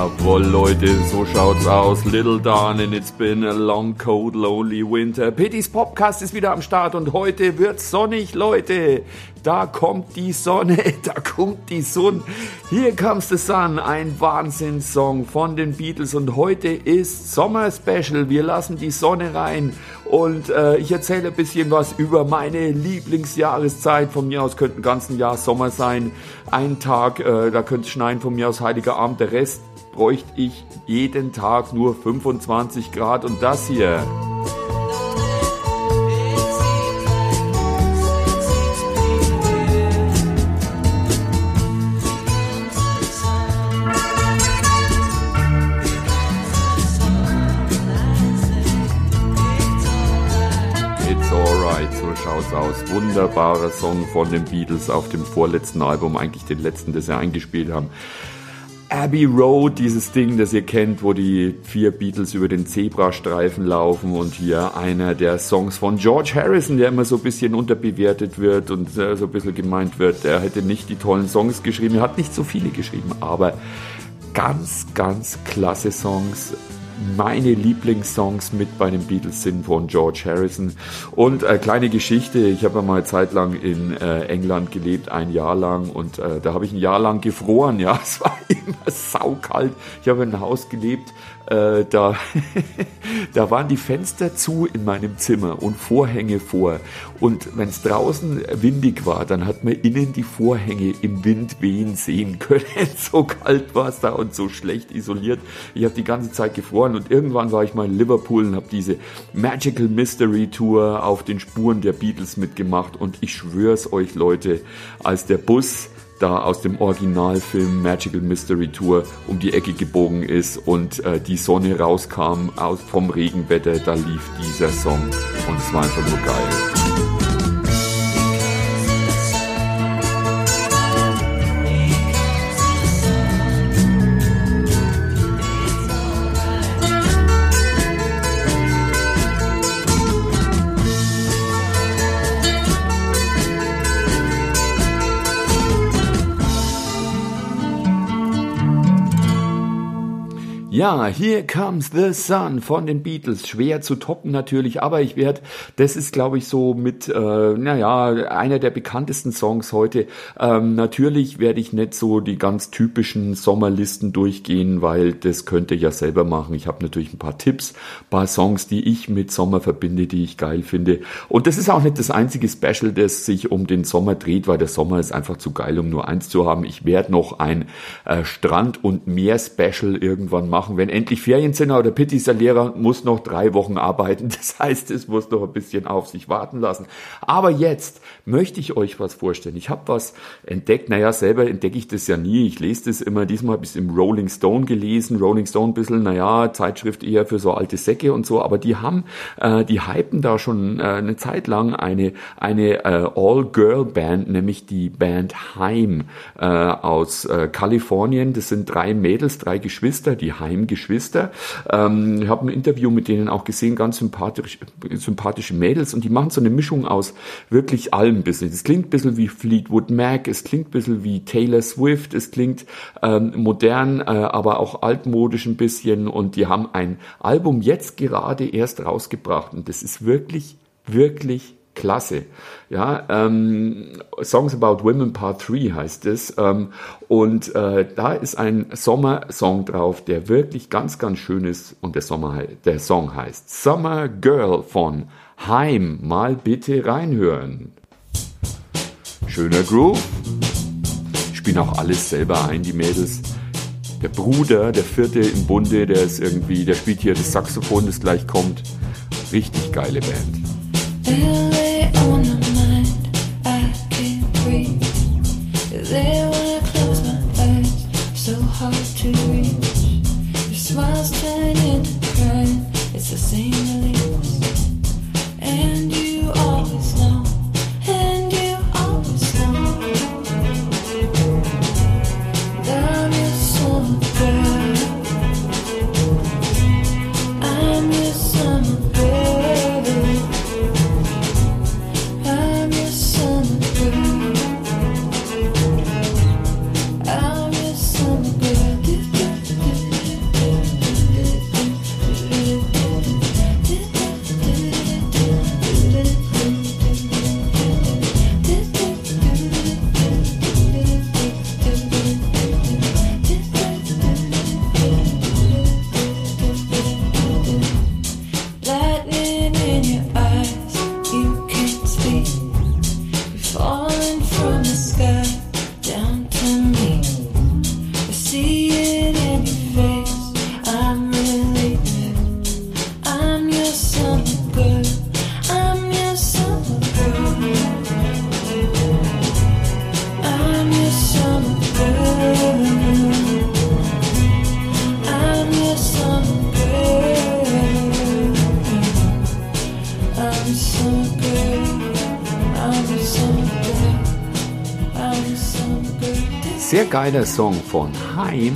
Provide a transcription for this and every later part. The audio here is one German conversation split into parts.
Jawohl, Leute, so schaut's aus. Little Darling, it's been a long, cold, lonely winter. Pittys Podcast ist wieder am Start und heute wird's sonnig, Leute. Da kommt die Sonne, da kommt die Sonne. Here Comes the Sun, ein Wahnsinnssong von den Beatles und heute ist Sommer-Special. Wir lassen die Sonne rein und ich erzähle ein bisschen was über meine Lieblingsjahreszeit. Von mir aus könnte ein ganzen Jahr Sommer sein. Ein Tag, da könnte es schneien, von mir aus Heiliger Abend. Der Rest bräuchte ich jeden Tag nur 25 Grad und das hier. So schaut's aus. Wunderbarer Song von den Beatles auf dem vorletzten Album, eigentlich den letzten, das sie eingespielt haben. Abbey Road, dieses Ding, das ihr kennt, wo die 4 Beatles über den Zebrastreifen laufen und hier einer der Songs von George Harrison, der immer so ein bisschen unterbewertet wird und so ein bisschen gemeint wird, er hätte nicht die tollen Songs geschrieben, er hat nicht so viele geschrieben, aber ganz, ganz klasse Songs. Meine Lieblingssongs mit bei den Beatles sind von George Harrison. Und kleine Geschichte, ich habe ja mal zeitlang in England gelebt, ein Jahr lang und da habe ich ein Jahr lang gefroren, ja, es war immer saukalt. Ich habe in einem Haus gelebt, da waren die Fenster zu in meinem Zimmer und Vorhänge vor. Und wenn es draußen windig war, dann hat man innen die Vorhänge im Wind wehen sehen können. So kalt war es da und so schlecht isoliert. Ich habe die ganze Zeit gefroren und irgendwann war ich mal in Liverpool und habe diese Magical Mystery Tour auf den Spuren der Beatles mitgemacht. Und ich schwör's euch, Leute, als der Bus da aus dem Originalfilm Magical Mystery Tour um die Ecke gebogen ist und die Sonne rauskam vom Regenwetter, da lief dieser Song und es war einfach nur geil. Ja, Here Comes the Sun von den Beatles. Schwer zu toppen natürlich, aber das ist glaube ich so mit, einer der bekanntesten Songs heute. Natürlich werde ich nicht so die ganz typischen Sommerlisten durchgehen, weil das könnt ihr ja selber machen. Ich habe natürlich ein paar Tipps, ein paar Songs, die ich mit Sommer verbinde, die ich geil finde. Und das ist auch nicht das einzige Special, das sich um den Sommer dreht, weil der Sommer ist einfach zu geil, um nur eins zu haben. Ich werde noch ein Strand- und Meer-Special irgendwann machen. Wenn endlich Ferien sind, aber der Pitti ist der Lehrer, muss noch 3 Wochen arbeiten. Das heißt, es muss noch ein bisschen auf sich warten lassen. Aber jetzt möchte ich euch was vorstellen. Ich habe was entdeckt. Naja, selber entdecke ich das ja nie. Ich lese das immer. Diesmal habe ich es im Rolling Stone gelesen. Rolling Stone ein bisschen, Zeitschrift eher für so alte Säcke und so. Aber die hypen da schon eine Zeit lang eine All-Girl-Band, nämlich die Band Haim aus Kalifornien. Das sind 3 Mädels, 3 Geschwister, die Haim-Geschwister. Ich habe ein Interview mit denen auch gesehen, ganz sympathische Mädels und die machen so eine Mischung aus wirklich allem ein bisschen. Es klingt ein bisschen wie Fleetwood Mac, es klingt ein bisschen wie Taylor Swift, es klingt modern, aber auch altmodisch ein bisschen und die haben ein Album jetzt gerade erst rausgebracht und das ist wirklich, wirklich klasse. Ja, Songs About Women Part 3 heißt es. Und da ist ein Sommersong drauf, der wirklich ganz, ganz schön ist. Und der Song heißt Summer Girl von Haim. Mal bitte reinhören. Schöner Groove. Spielen auch alles selber ein, die Mädels. Der Bruder, der 4. im Bunde, der spielt hier das Saxophon, das gleich kommt. Richtig geile Band. On my mind, I can't breathe. There when I close my eyes, so hard to reach. Your smiles turn into crying, it's the same release. And you always know, and you always know that I'm your summer girl. I'm your summer girl. from the sky down to me. I see it in your face. I'm really good. I'm your summer girl. I'm your summer girl. I'm your summer girl. I'm your summer girl. I'm your summer girl. I'm your summer girl. I'm your summer girl. Sehr geiler Song von Haim.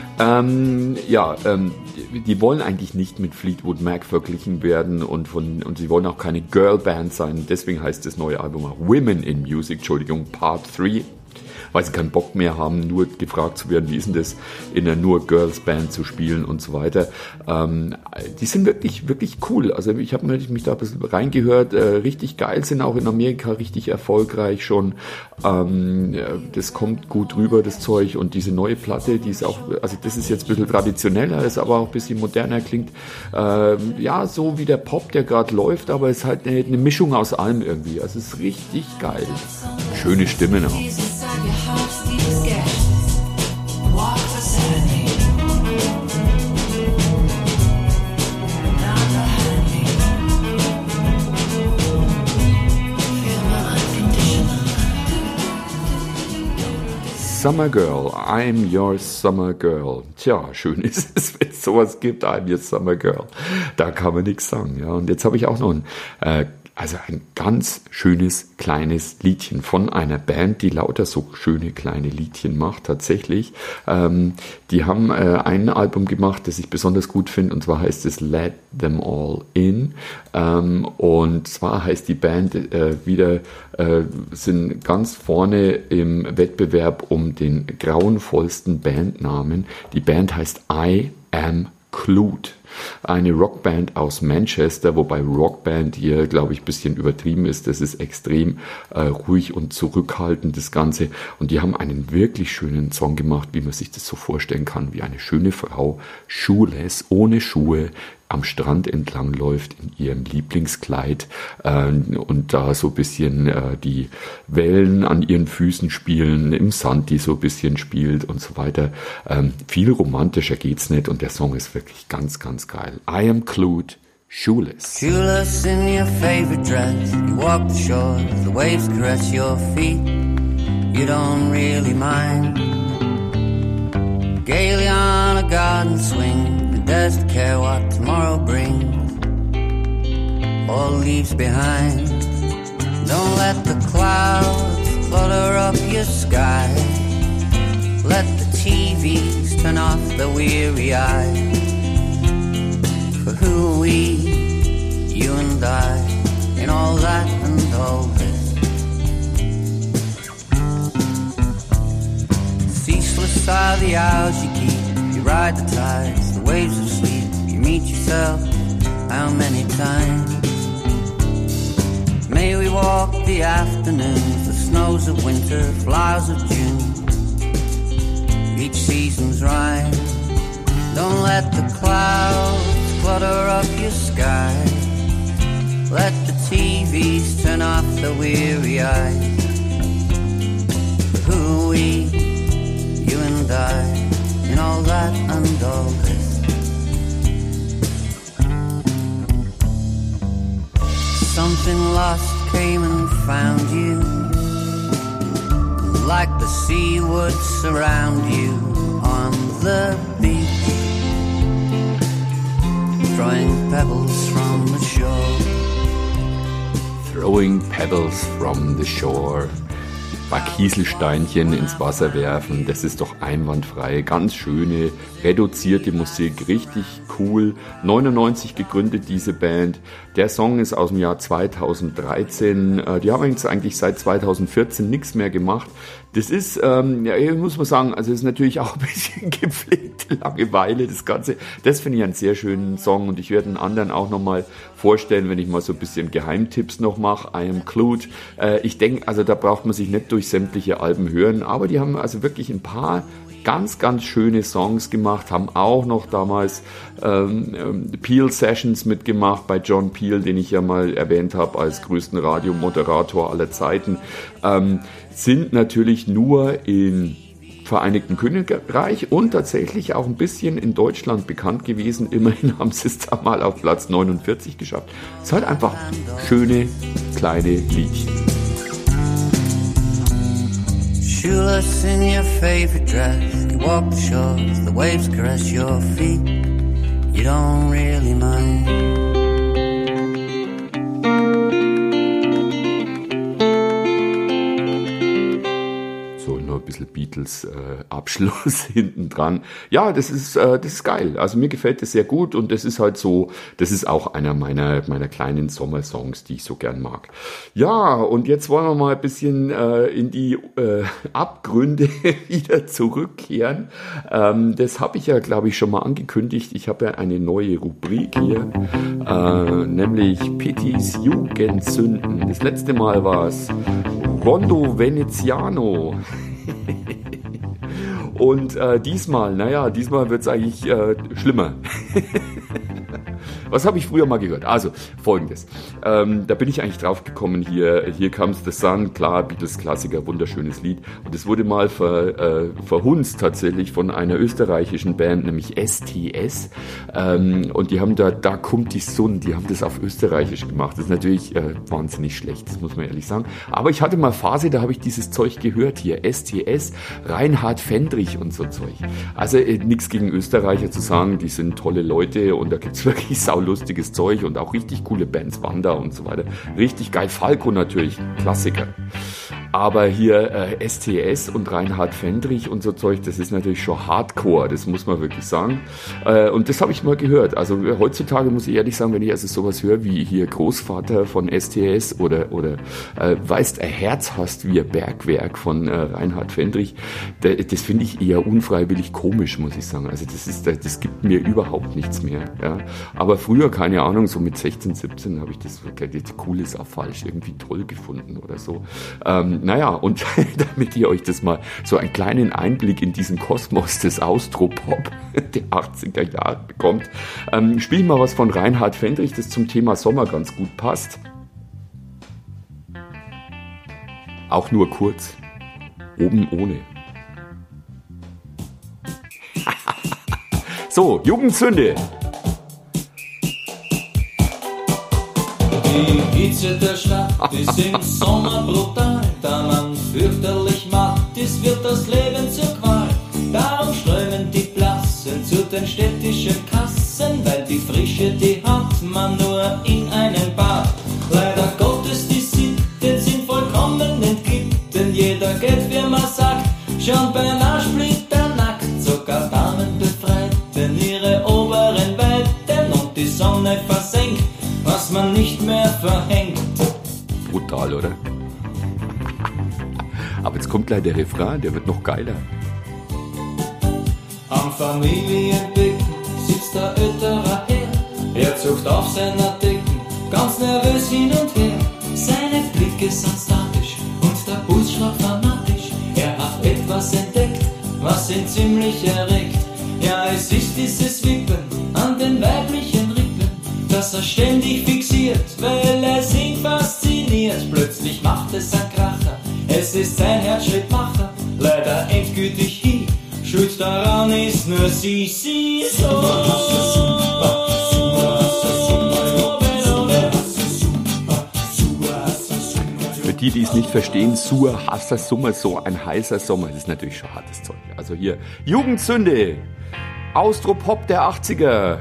Die wollen eigentlich nicht mit Fleetwood Mac verglichen werden und sie wollen auch keine Girlband sein. Deswegen heißt das neue Album auch Women in Music, Part 3. Weil sie keinen Bock mehr haben, nur gefragt zu werden, wie ist denn das, in einer nur Girls Band zu spielen und so weiter. Die sind wirklich, wirklich cool. Also ich habe mich da ein bisschen reingehört, richtig geil, sind auch in Amerika richtig erfolgreich schon. Das kommt gut rüber, das Zeug. Und diese neue Platte, die ist auch, also das ist jetzt ein bisschen traditioneller, ist aber auch ein bisschen moderner, klingt so wie der Pop, der gerade läuft, aber es ist halt eine Mischung aus allem irgendwie. Also es ist richtig geil. Schöne Stimme noch. Summer Girl, I'm your Summer Girl. Tja, schön ist es, wenn es sowas gibt, I'm your Summer Girl. Da kann man nichts sagen. Ja. Und jetzt habe ich auch noch ein ganz schönes kleines Liedchen von einer Band, die lauter so schöne kleine Liedchen macht, tatsächlich. Die haben ein Album gemacht, das ich besonders gut finde, und zwar heißt es Let Them All In. Und zwar heißt die Band sind ganz vorne im Wettbewerb um den grauenvollsten Bandnamen. Die Band heißt I Am Clued. Eine Rockband aus Manchester, wobei Rockband hier, glaube ich, ein bisschen übertrieben ist. Das ist extrem ruhig und zurückhaltend, das Ganze. Und die haben einen wirklich schönen Song gemacht, wie man sich das so vorstellen kann, wie eine schöne Frau, shoeless, ohne Schuhe, am Strand entlang läuft in ihrem Lieblingskleid und da so ein bisschen die Wellen an ihren Füßen spielen, im Sand, die so ein bisschen spielt und so weiter. Viel romantischer geht's nicht und der Song ist wirklich ganz, ganz geil. I Am Clued, Shoeless. Shoeless in your favorite dress, you walk the shore, the waves caress your feet, you don't really mind. Gaily on a garden swing, does care what tomorrow brings or leaves behind. Don't let the clouds clutter up your sky. Let the TVs turn off their weary eyes. For who are we, you and I, in all that and all this? Ceaseless are the hours you keep, you ride the tides, the waves of sleep, you meet yourself how many times? May we walk the afternoons, the snows of winter, flowers of June, each season's rhyme. Don't let the clouds clutter up your sky. Let the TVs turn off the weary eyes. For who are we, you and I, in all that and all this? Something lost came and found you, like the sea would surround you on the beach, throwing pebbles from the shore. Throwing pebbles from the shore. Ein paar Kieselsteinchen ins Wasser werfen, das ist doch einwandfrei. Ganz schöne, reduzierte Musik, richtig cool. 99 gegründet, diese Band. Der Song ist aus dem Jahr 2013. Die haben jetzt eigentlich seit 2014 nichts mehr gemacht. Das ist, muss man sagen, also ist natürlich auch ein bisschen gepflegte Langeweile, das Ganze. Das finde ich einen sehr schönen Song und ich werde einen anderen auch nochmal vorstellen, wenn ich mal so ein bisschen Geheimtipps noch mache. I Am Clued. Ich denke, also da braucht man sich nicht durch sämtliche Alben hören, aber die haben also wirklich ein paar ganz, ganz schöne Songs gemacht, haben auch noch damals Peel Sessions mitgemacht bei John Peel, den ich ja mal erwähnt habe als größten Radiomoderator aller Zeiten, sind natürlich nur in Vereinigten Königreich und tatsächlich auch ein bisschen in Deutschland bekannt gewesen. Immerhin haben sie es da mal auf Platz 49 geschafft. Es ist halt einfach schöne, kleine Liedchen. Shoeless in your favorite dress, you walk the shores, the waves caress your feet, you don't really mind. Beatles-Abschluss hinten dran. Ja, das ist geil. Also mir gefällt das sehr gut und das ist halt so, das ist auch einer meiner kleinen Sommersongs, die ich so gern mag. Ja, und jetzt wollen wir mal ein bisschen in die Abgründe wieder zurückkehren. Das habe ich ja, glaube ich, schon mal angekündigt. Ich habe ja eine neue Rubrik hier, nämlich Pittys Jugendsünden. Das letzte Mal war es Rondo Veneziano. Und diesmal wird es eigentlich schlimmer. Was habe ich früher mal gehört? Also, Folgendes. Da bin ich eigentlich drauf gekommen, Here Comes the Sun, klar, Beatles-Klassiker, wunderschönes Lied. Und es wurde mal verhunzt tatsächlich von einer österreichischen Band, nämlich STS. Und die haben da kommt die Sonne, die haben das auf Österreichisch gemacht. Das ist natürlich wahnsinnig schlecht, das muss man ehrlich sagen. Aber ich hatte mal Phase, da habe ich dieses Zeug gehört hier. STS, Reinhard Fendrich und so Zeug. Also nichts gegen Österreicher zu sagen, die sind tolle Leute und da gibt's wirklich saulustiges Zeug und auch richtig coole Bands, Wanda und so weiter. Richtig geil. Falco natürlich, Klassiker. Aber hier STS und Reinhard Fendrich und so Zeug, das ist natürlich schon Hardcore, das muss man wirklich sagen. Und das habe ich mal gehört. Also heutzutage muss ich ehrlich sagen, wenn ich also sowas höre wie hier Großvater von STS oder weißt, ein Herz hast wie ein Bergwerk von Reinhard Fendrich, das finde ich eher unfreiwillig komisch, muss ich sagen. Also das gibt mir überhaupt nichts mehr. Ja. Aber früher, keine Ahnung, so mit 16, 17 habe ich das cool ist auch falsch, irgendwie toll gefunden oder so. Naja, und damit ihr euch das mal so einen kleinen Einblick in diesen Kosmos des Austropop der 80er Jahre bekommt, spiele ich mal was von Reinhard Fendrich, das zum Thema Sommer ganz gut passt. Auch nur kurz. Oben ohne. So, Jugendsünde. Die Hitze der Stadt ist im Sommer brutal, da man fürchterlich matt ist, wird das Leben zur Qual. Darum strömen die Blassen zu den städtischen Kassen, weil die Frische, die hat man nur in einem Bad. Leider Gottes, die Sitten sind vollkommen entkippt, denn jeder Geldfirma sagt, schon beinahe splitternackt, sogar Damen befreiten ihre oberen Weiten und die Sonne versenkt, was man nicht mehr verhängt. Brutal, oder? Aber jetzt kommt gleich der Refrain, der wird noch geiler. Am Familienbecken sitzt der ältere Herr. Er zuckt auf seiner Decken, ganz nervös hin und her. Seine Blicke sind statisch und der Puls schlägt fanatisch. Er hat etwas entdeckt, was ihn ziemlich erregt. Ja, es ist dieses Wippen an den weiblichen Rippen, das er ständig fixiert, weil es ihn fasziniert. Plötzlich macht es ein Kracher, es ist sein Herzschrittmacher, leider endgültig hin. Schuld daran ist nur sie so. Für die es nicht verstehen, Sur, heißer Sommer, so ein heißer Sommer, das ist natürlich schon hartes Zeug. Also hier, Jugendsünde, Austropop der 80er.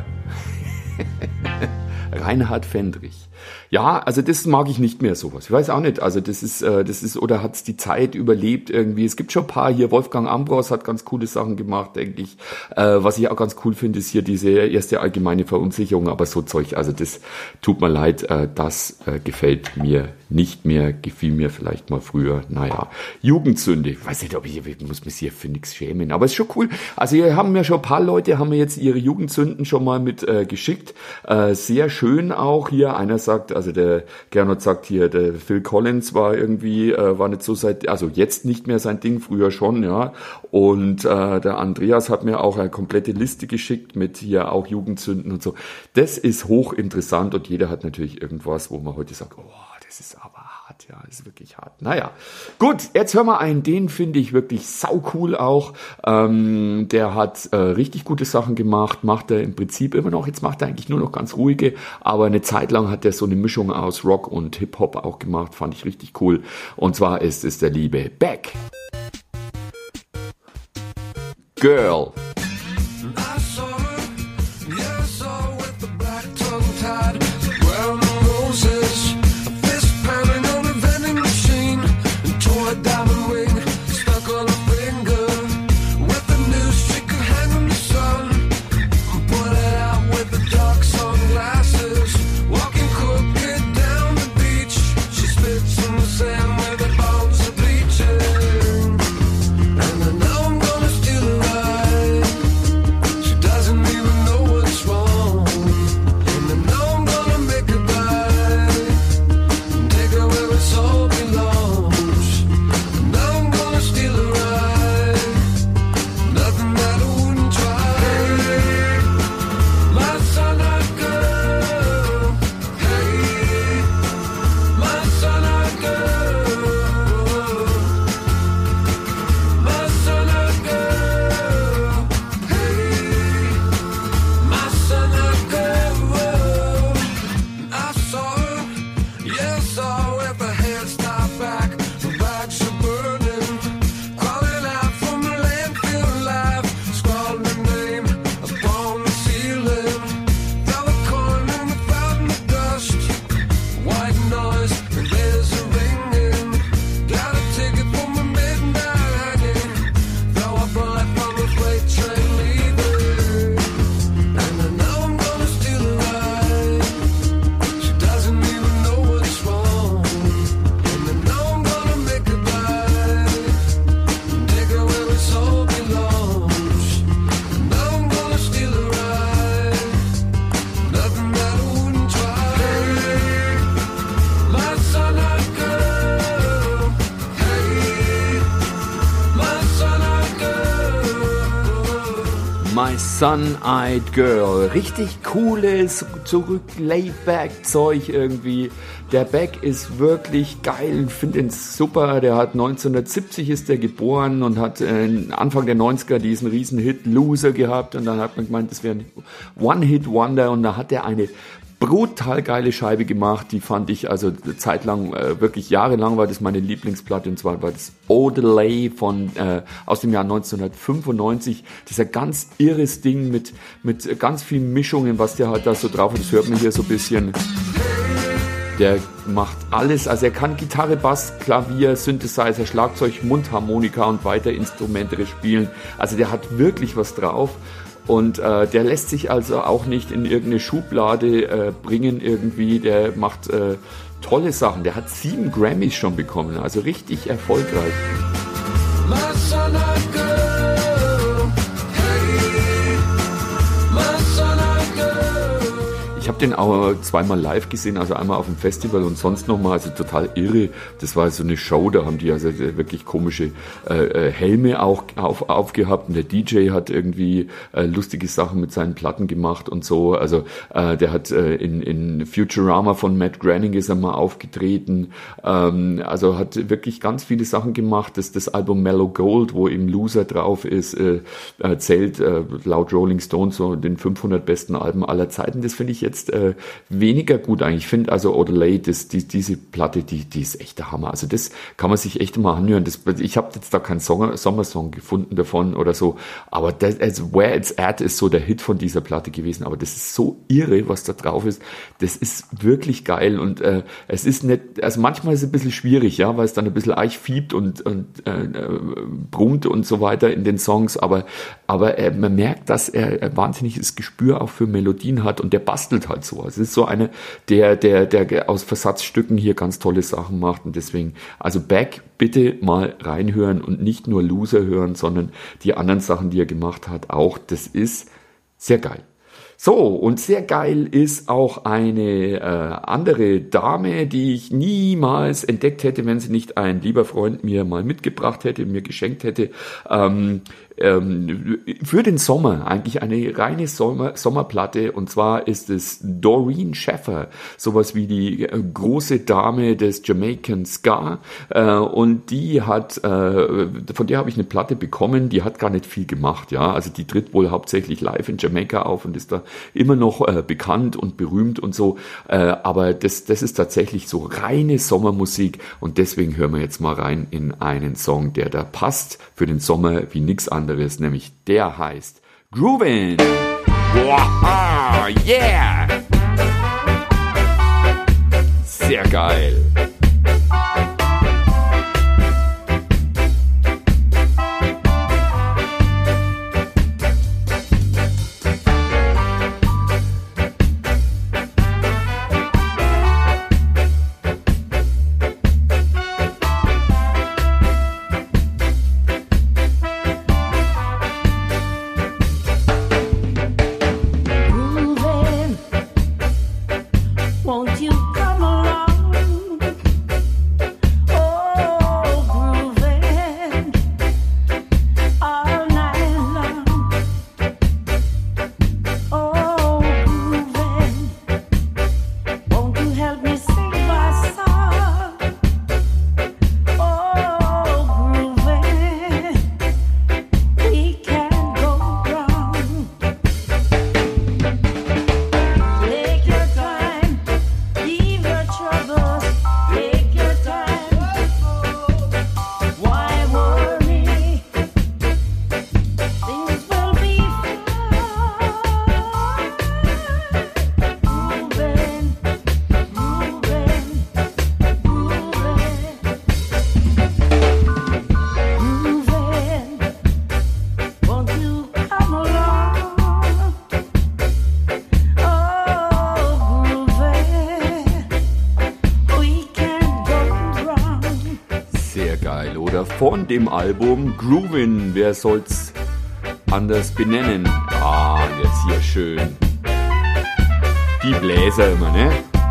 Reinhard Fendrich. Ja, also das mag ich nicht mehr, sowas. Ich weiß auch nicht, also das ist, oder hat's die Zeit überlebt irgendwie. Es gibt schon ein paar hier, Wolfgang Ambros hat ganz coole Sachen gemacht, denke ich. Was ich auch ganz cool finde, ist hier diese erste allgemeine Verunsicherung, aber so Zeug, also das tut mir leid, das gefällt mir nicht mehr, gefiel mir vielleicht mal früher. Naja, Jugendsünde, ich weiß nicht, ich muss mich hier für nichts schämen, aber ist schon cool. Also hier haben mir schon ein paar Leute, haben mir jetzt ihre Jugendsünden schon mal mit geschickt. Sehr schön auch hier, einer sagt, also Also der Gernot sagt hier, der Phil Collins war irgendwie, war nicht so also jetzt nicht mehr sein Ding, früher schon, ja. Und der Andreas hat mir auch eine komplette Liste geschickt mit hier auch Jugendsünden und so. Das ist hochinteressant und jeder hat natürlich irgendwas, wo man heute sagt, oh, das ist aber hart, ja, das ist wirklich hart. Naja, gut, jetzt hören wir einen, den finde ich wirklich saucool auch. Der hat richtig gute Sachen gemacht, macht er im Prinzip immer noch, jetzt macht er eigentlich nur noch ganz ruhige, aber eine Zeit lang hat er so eine Mischung aus Rock und Hip-Hop auch gemacht, fand ich richtig cool. Und zwar ist es der liebe Beck. Girl. I saw her, yeah, I saw her with the black tongue tied, brown roses, a fist pounding on a vending machine, and tore a diamond ring stuck on her finger, with the noose she could hang in the sun, and put it out with the dark sunglasses, walking crooked down the beach, she spits in the sand where the bones are bleaching, and I know I'm gonna steal her ride. She doesn't even know what's wrong, and I know I'm gonna make her buy, take her where it all belongs. And now I'm gonna steal her ride, nothing that I wouldn't try. Hey, my son-eyed girl. Hey, my son-eyed girl. My son-eyed girl. Hey, my son-eyed girl. I saw her, yeah, I saw her with her hair tied back, her bags are burning, crawling out from the landfill alive, scrawled her name upon the ceiling, fell a coin and we found the dust, white noise and bells are ringing, got a ticket for my midnight hanging, throw a bullet from the freight train leaving, and I know I'm gonna steal her ride. She doesn't even know what's wrong, and I know I'm gonna make her buy, take her where it all belongs. And now I'm gonna steal her ride, nothing that I wouldn't try. Hey, my son-eyed girl. Hey, my son-eyed girl. My Son-Eyed Girl. Richtig cooles, zurück Laid-Back-Zeug irgendwie. Der Beck ist wirklich geil, finde ihn super. Der hat 1970 ist der geboren und hat Anfang der 90er diesen riesen Hit Loser gehabt und dann hat man gemeint, das wäre ein One-Hit-Wonder und da hat er eine brutal geile Scheibe gemacht, die fand ich also zeitlang, wirklich jahrelang war das meine Lieblingsplatte und zwar war das Odelay von aus dem Jahr 1995, dieser ganz irres Ding mit ganz vielen Mischungen, was der halt da so drauf hat, das hört man hier so ein bisschen. Der macht alles, also er kann Gitarre, Bass, Klavier, Synthesizer, Schlagzeug, Mundharmonika und weitere Instrumente spielen, also der hat wirklich was drauf. Und der lässt sich also auch nicht in irgendeine Schublade bringen irgendwie, der macht tolle Sachen. Der hat 7 Grammys schon bekommen, also richtig erfolgreich. My son-eyed girl. Hey, my son-eyed girl. Ich habe den auch zweimal live gesehen, also einmal auf dem Festival und sonst nochmal, also total irre. Das war so eine Show, da haben die also wirklich komische Helme auch aufgehabt und der DJ hat irgendwie lustige Sachen mit seinen Platten gemacht und so. Also der hat in Futurama von Matt Groening ist er mal aufgetreten. Also hat wirklich ganz viele Sachen gemacht. Das Album Mellow Gold, wo eben Loser drauf ist, zählt laut Rolling Stone so den 500 besten Alben aller Zeiten. Das finde ich jetzt weniger gut eigentlich. Ich finde also Odelay, diese Platte, die ist echt der Hammer. Also das kann man sich echt mal anhören. Ich habe jetzt da keinen Sommersong gefunden davon oder so, aber Where It's At ist so der Hit von dieser Platte gewesen. Aber das ist so irre, was da drauf ist. Das ist wirklich geil und es ist nicht, also manchmal ist es ein bisschen schwierig, ja, weil es dann ein bisschen fiebt und brummt und so weiter in den Songs, aber man merkt, dass er ein wahnsinniges Gespür auch für Melodien hat und der bastelt halt so. Also es ist so einer, der aus Versatzstücken hier ganz tolle Sachen macht und deswegen, also Beck, bitte mal reinhören und nicht nur Loser hören, sondern die anderen Sachen, die er gemacht hat, auch. Das ist sehr geil. So, und sehr geil ist auch eine andere Dame, die ich niemals entdeckt hätte, wenn sie nicht ein lieber Freund mir mal mitgebracht hätte, mir geschenkt hätte. Für den Sommer, eigentlich eine reine Sommerplatte, und zwar ist es Doreen Shaffer, sowas wie die große Dame des Jamaican Ska, und die hat, von der habe ich eine Platte bekommen, die hat gar nicht viel gemacht, ja, also die tritt wohl hauptsächlich live in Jamaika auf und ist da immer noch bekannt und berühmt und so, aber das ist tatsächlich so reine Sommermusik, und deswegen hören wir jetzt mal rein in einen Song, der da passt für den Sommer wie nix anderes, nämlich der heißt Groovin'. Wow, yeah! Sehr geil. Won't you come along? Oh, grooving all night long. Oh, grooving. Won't you help me sing my song? Oh, grooving. We can't go wrong. Take your time. Leave your troubles, take your time. Why worry? Things will be fine. Moving, moving, moving, moving. Won't you come along? Oh, grooving. We can't go wrong. Sehr geil, oder? Von dem Album Groovin', wer soll's anders benennen? Ah, jetzt hier schön. Die Bläser immer, ne?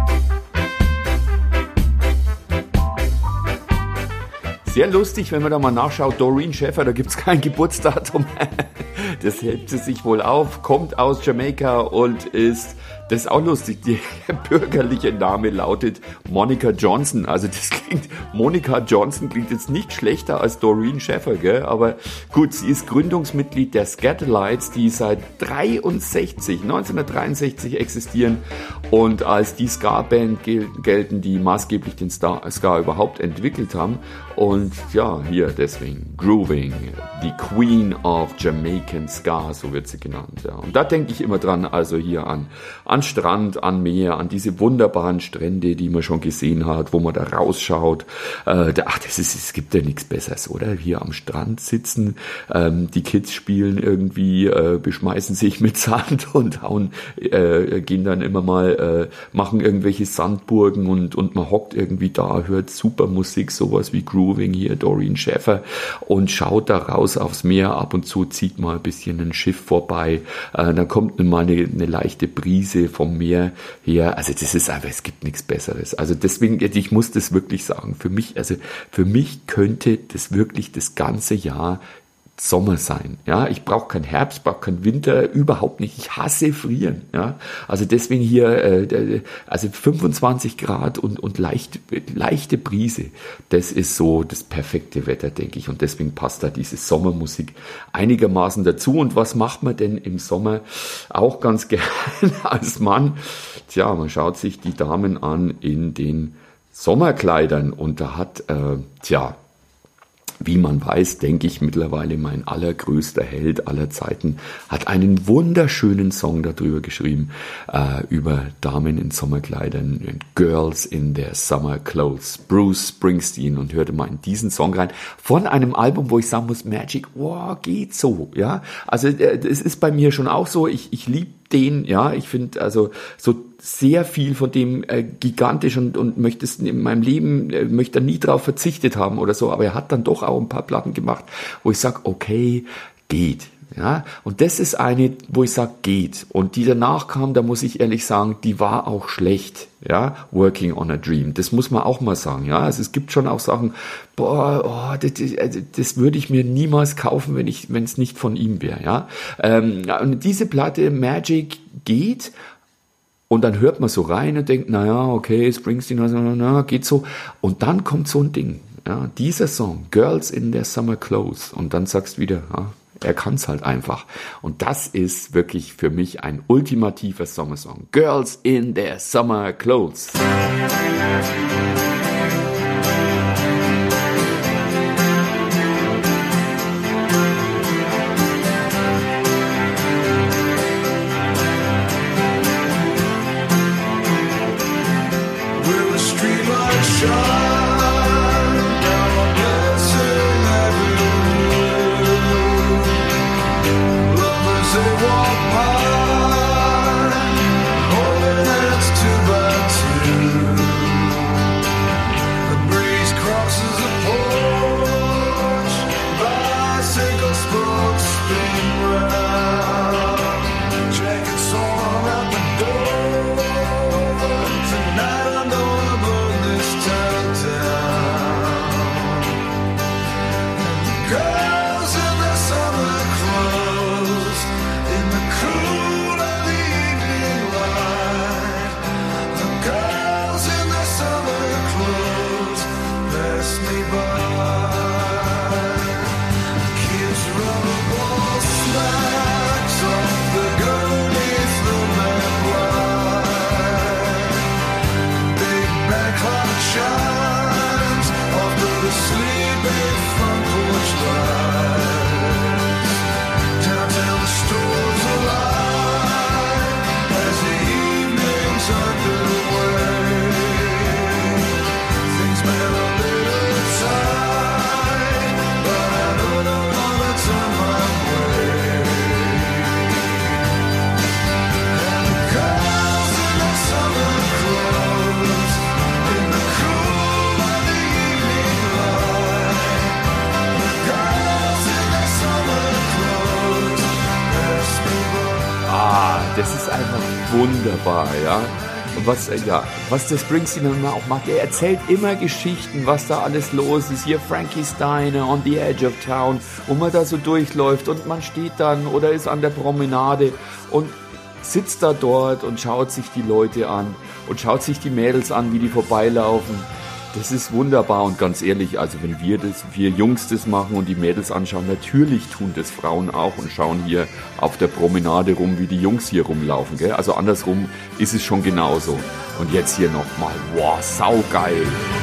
Sehr lustig, wenn man da mal nachschaut, Doreen Shaffer, da gibt's kein Geburtsdatum. Das hebt sie sich wohl auf, kommt aus Jamaika und ist, das ist auch lustig, der bürgerliche Name lautet Monica Johnson. Also das klingt, Monica Johnson klingt jetzt nicht schlechter als Doreen Shaffer, gell? Aber gut, sie ist Gründungsmitglied der Scatterlights, die seit 1963 existieren und als die Ska-Band gelten, die maßgeblich den Ska überhaupt entwickelt haben. Und ja, hier deswegen Grooving, die Queen of Jamaican Ska, so wird sie genannt. Ja. Und da denke ich immer dran, also hier an Strand, an Meer, an diese wunderbaren Strände, die man schon gesehen hat, wo man da rausschaut. Es gibt ja nichts Besseres, oder? Hier am Strand sitzen, die Kids spielen irgendwie, beschmeißen sich mit Sand und gehen dann immer mal, machen irgendwelche Sandburgen und man hockt irgendwie da, hört super Musik, sowas wie Grooving hier, Doreen Shaffer, und schaut da raus aufs Meer. Ab und zu zieht mal ein bisschen ein Schiff vorbei, dann kommt mal eine leichte Brise vom Meer her. Also das ist einfach, es gibt nichts Besseres. Also deswegen, ich muss das wirklich sagen, für mich könnte das wirklich das ganze Jahr Sommer sein, ja, ich brauche keinen Herbst, brauche keinen Winter, überhaupt nicht, ich hasse Frieren, ja, also deswegen hier, also 25 Grad und leichte Brise, das ist so das perfekte Wetter, denke ich, und deswegen passt da diese Sommermusik einigermaßen dazu. Und was macht man denn im Sommer auch ganz gerne als Mann? Tja, man schaut sich die Damen an in den Sommerkleidern und da hat, wie man weiß, denke ich mittlerweile, mein allergrößter Held aller Zeiten hat einen wunderschönen Song darüber geschrieben, über Damen in Sommerkleidern, Girls in their Summer Clothes, Bruce Springsteen, und hörte mal in diesen Song rein, von einem Album, wo ich sagen muss, Magic, wow, geht so, ja, also es ist bei mir schon auch so, ich liebe den, ja, ich finde also so sehr viel von dem gigantisch und möchte es in meinem Leben, möchte nie drauf verzichtet haben oder so, aber er hat dann doch auch ein paar Platten gemacht, wo ich sage, okay, geht, Ja, und das ist eine, wo ich sage, geht. Und die danach kam, da muss ich ehrlich sagen, die war auch schlecht. Ja, Working on a Dream. Das muss man auch mal sagen. Ja, also es gibt schon auch Sachen, das würde ich mir niemals kaufen, wenn es nicht von ihm wäre. Ja, und diese Platte Magic geht. Und dann hört man so rein und denkt, naja, okay, Springsteen, geht so. Und dann kommt so ein Ding. Ja, dieser Song, Girls in Their Summer Clothes. Und dann sagst du wieder, ja, er kann es halt einfach. Und das ist wirklich für mich ein ultimativer Sommersong. Girls in Their Summer Clothes. Will the streetlight shine down on Blessing Avenue? Lovers they walk by, holding hands two by two. The breeze crosses the porch, bicycle spokes spin round. Jackets on at the door. Tonight I'm gonna burn this town down. Girls in their summer clothes, in the cool of the evening light. The girls in their summer clothes pass me by. Kids run ball snacks off the gurney's the lamplight. Big back cloud shines off the sleeping front porch lights. Downtown the stores alive as the evening's underway. Things may a little tight, but I know they're gonna turn my way. And the girls in their summer clothes, in the cool of the evening light. The girls in their summer clothes pass me by. Das ist einfach wunderbar, ja. Und was der Springsteen immer auch macht, er erzählt immer Geschichten, was da alles los ist. Hier Frankie's Diner, On the Edge of Town, wo man da so durchläuft und man steht dann oder ist an der Promenade und sitzt da dort und schaut sich die Leute an und schaut sich die Mädels an, wie die vorbeilaufen. Das ist wunderbar und ganz ehrlich, also wenn wir Jungs das machen und die Mädels anschauen, natürlich tun das Frauen auch und schauen hier auf der Promenade rum, wie die Jungs hier rumlaufen, gell? Also andersrum ist es schon genauso. Und jetzt hier nochmal, wow, saugeil.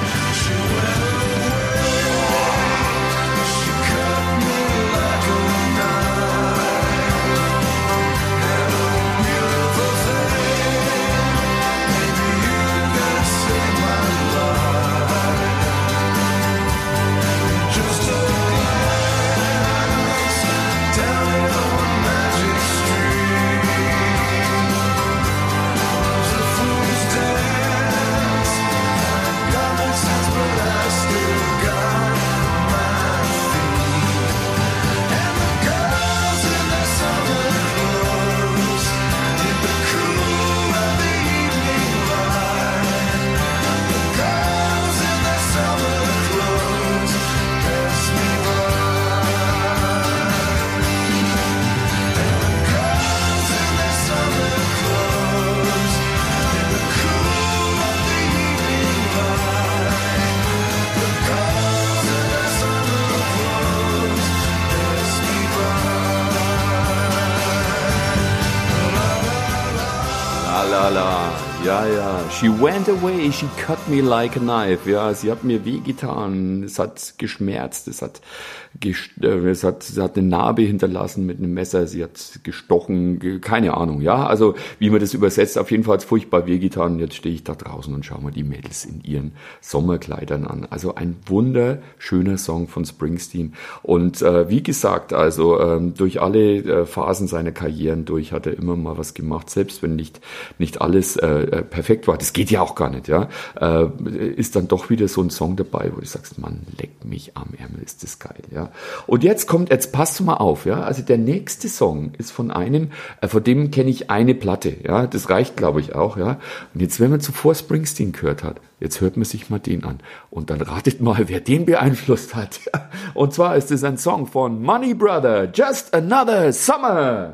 Ja, she went away, she cut me like a knife. Ja, sie hat mir wehgetan, es hat geschmerzt, es hat eine Narbe hinterlassen mit einem Messer, sie hat gestochen, keine Ahnung, ja, also wie man das übersetzt, auf jeden Fall hat es furchtbar wehgetan. Jetzt stehe ich da draußen und schaue mir die Mädels in ihren Sommerkleidern an. Also ein wunderschöner Song von Springsteen und wie gesagt, also durch alle Phasen seiner Karrieren durch hat er immer mal was gemacht, selbst wenn nicht alles perfekt war, das geht ja auch gar nicht, ja, ist dann doch wieder so ein Song dabei, wo du sagst, Mann, leck mich am Ärmel, ist das geil, ja. Und jetzt passt du mal auf, ja, also der nächste Song ist von einem, von dem kenne ich eine Platte, ja, das reicht, glaube ich, auch, ja. Und jetzt, wenn man zuvor Springsteen gehört hat, jetzt hört man sich mal den an. Und dann ratet mal, wer den beeinflusst hat. Und zwar ist es ein Song von Money Brother, Just Another Summer.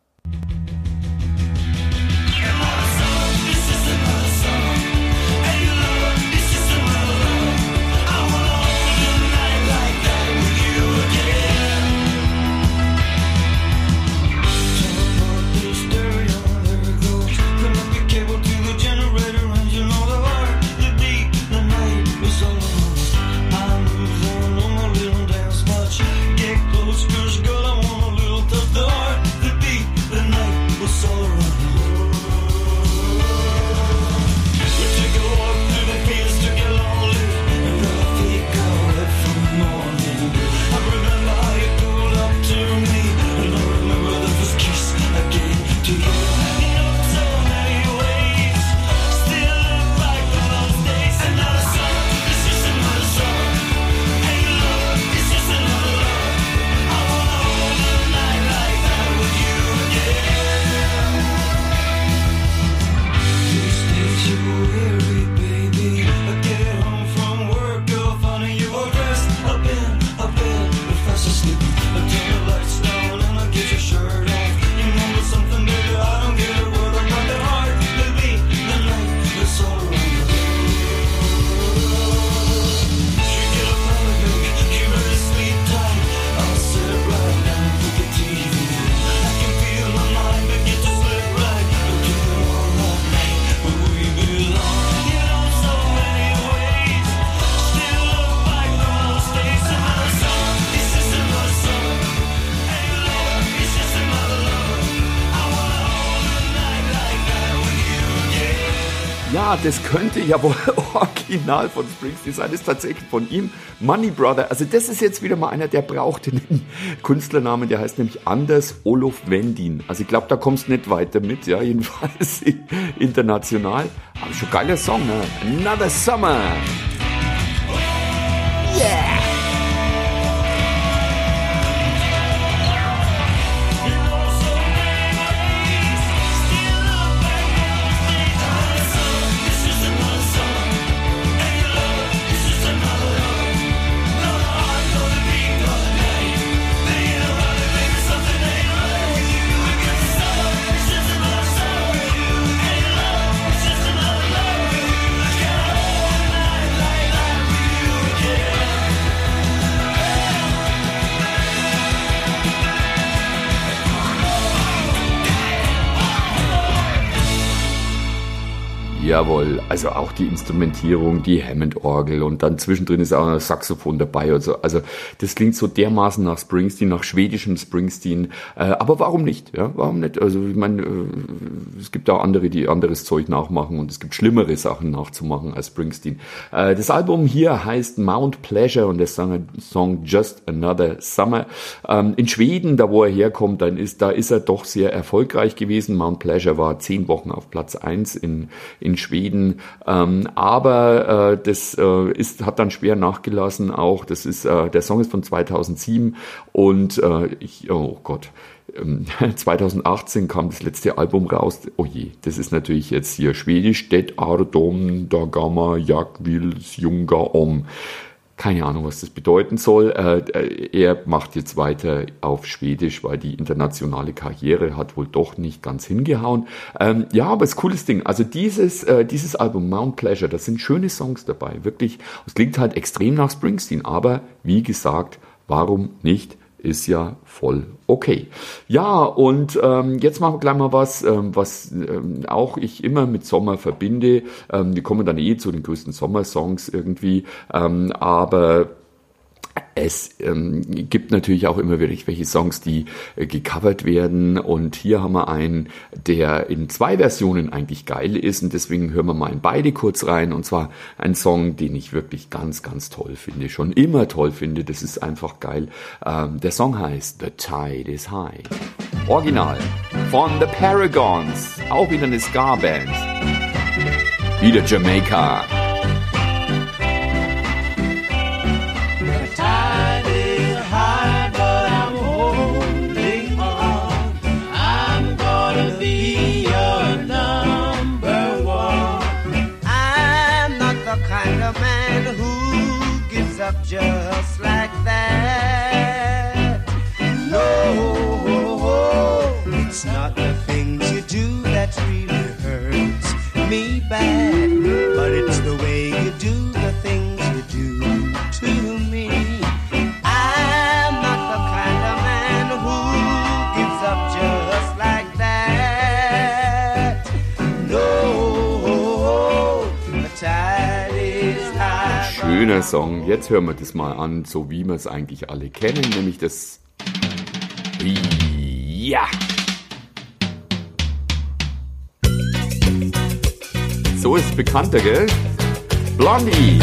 Das könnte ja wohl original von Springsteen sein, ist tatsächlich von ihm, Money Brother. Also das ist jetzt wieder mal einer, der braucht den Künstlernamen, der heißt nämlich Anders Olof Wendin. Also ich glaube, da kommst du nicht weiter mit, ja, jedenfalls international. Aber schon geiler Song, ne? Another Summer. Yeah! Jawohl, also auch die Instrumentierung, die Hammond-Orgel und dann zwischendrin ist auch ein Saxophon dabei. Also das klingt so dermaßen nach Springsteen, nach schwedischem Springsteen. Aber warum nicht? Ja, warum nicht? Also ich meine, es gibt auch andere, die anderes Zeug nachmachen und es gibt schlimmere Sachen nachzumachen als Springsteen. Das Album hier heißt Mount Pleasure und der Song Just Another Summer. In Schweden, da wo er herkommt, da ist er doch sehr erfolgreich gewesen. Mount Pleasure war 10 Wochen auf Platz 1 in Schweden, aber das hat dann schwer nachgelassen auch. Das ist der Song ist von 2007 und 2018 kam das letzte Album raus. Oh je, das ist natürlich jetzt hier Schwedisch. Det Ardom da Gamma Jag Vils Junga Om. Keine Ahnung, was das bedeuten soll. Er macht jetzt weiter auf Schwedisch, weil die internationale Karriere hat wohl doch nicht ganz hingehauen. Ja, aber es ist ein cooles Ding. Also dieses Album Mount Pleasure, da sind schöne Songs dabei. Wirklich, es klingt halt extrem nach Springsteen, aber wie gesagt, warum nicht? Ist ja voll okay. Ja, und jetzt machen wir gleich mal was auch ich immer mit Sommer verbinde. Wir kommen dann zu den größten Sommersongs irgendwie, aber es gibt natürlich auch immer wieder welche Songs, die gecovert werden und hier haben wir einen, der in 2 Versionen eigentlich geil ist und deswegen hören wir mal in beide kurz rein und zwar ein Song, den ich wirklich ganz, ganz toll finde, schon immer toll finde, das ist einfach geil. Der Song heißt The Tide is High. Original von The Paragons, auch wieder eine Ska-Band. Wieder Jamaica. The tide is high, but I'm holding on. I'm gonna be your number one. I'm not the kind of man who gives up just like that. No, it's not the things you do that really hurts me bad, but it's the way you do the things you do to me. I'm not the kind of man who gives up just like that. No, the tide is high. Schöner Song. Jetzt hören wir das mal an, so wie wir es eigentlich alle kennen, nämlich das... Ja! So ist es bekannter, gell? Blondie!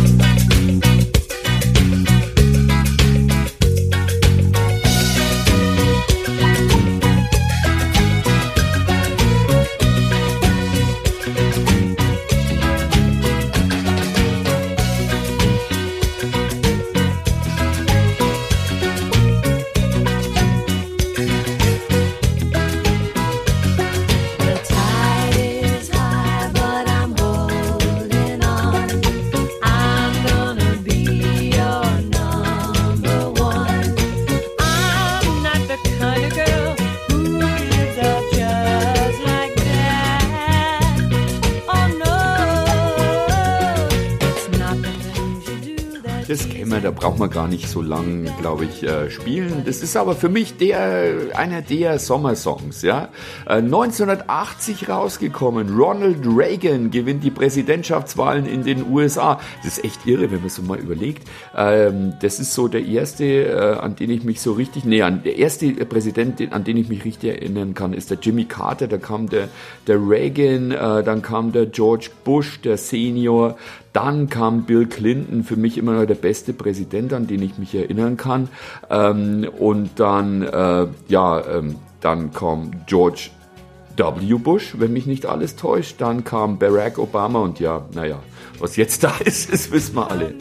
The tide is high, but I'm holding on. I'm gonna be your number one. I'm not the kind of girl who gives up just like that. Oh no, it's not the things you do that. Das kennen wir, da braucht man gar nicht so lang, glaube ich, spielen. Das ist aber für mich einer der Sommersongs, ja. 1980 rausgekommen. Ronald Reagan gewinnt die Präsidentschaftswahlen in den USA. Das ist echt irre, wenn man so mal überlegt. Das ist so der erste, an den ich mich so richtig, der erste Präsident, an den ich mich richtig erinnern kann, ist der Jimmy Carter. Da kam der Reagan, dann kam der George Bush, der Senior. Dann kam Bill Clinton, für mich immer noch der beste Präsident, an den ich mich erinnern kann. Und dann, dann kam George W. Bush, wenn mich nicht alles täuscht. Dann kam Barack Obama und was jetzt da ist, das wissen wir alle.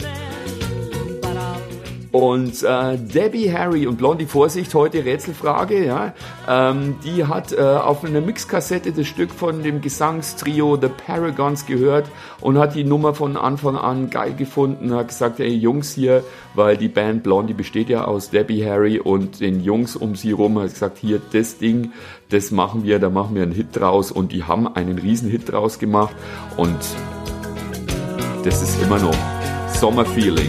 Und Debbie Harry und Blondie, Vorsicht, heute Rätselfrage, ja. Die hat auf einer Mixkassette das Stück von dem Gesangstrio The Paragons gehört und hat die Nummer von Anfang an geil gefunden, hat gesagt, ey Jungs hier, weil die Band Blondie besteht ja aus Debbie Harry und den Jungs um sie rum, hat gesagt, hier, das Ding, das machen wir, da machen wir einen Hit draus, und die haben einen riesen Hit draus gemacht, und das ist immer noch Sommerfeeling.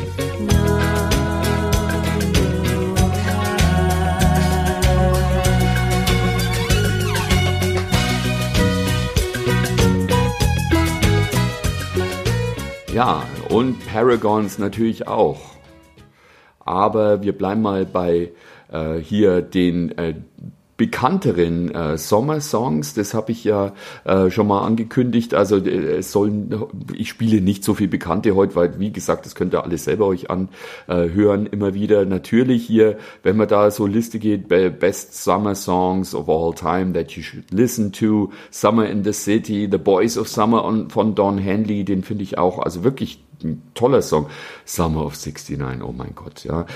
Ja, und Paragons natürlich auch. Aber wir bleiben mal bei hier den bekannteren Sommersongs. Das habe ich ja schon mal angekündigt. Also ich spiele nicht so viel Bekannte heute, weil, wie gesagt, das könnt ihr alle selber euch anhören immer wieder. Natürlich hier, wenn man da so Liste geht, Best Summer Songs of All Time that you should listen to, Summer in the City, The Boys of Summer von Don Henley, den finde ich auch, also wirklich ein toller Song. Summer of 69, oh mein Gott, ja.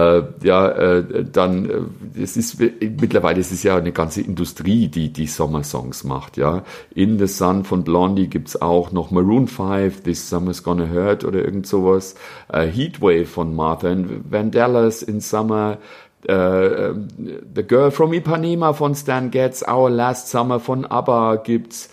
Es ist mittlerweile, es ist ja eine ganze Industrie, die Sommersongs macht, ja. In the Sun von Blondie gibt's auch noch Maroon 5, This Summer's Gonna Hurt oder irgend sowas. Heatwave von Martha Vandellas in Summer. The Girl from Ipanema von Stan Getz, Our Last Summer von ABBA gibt's,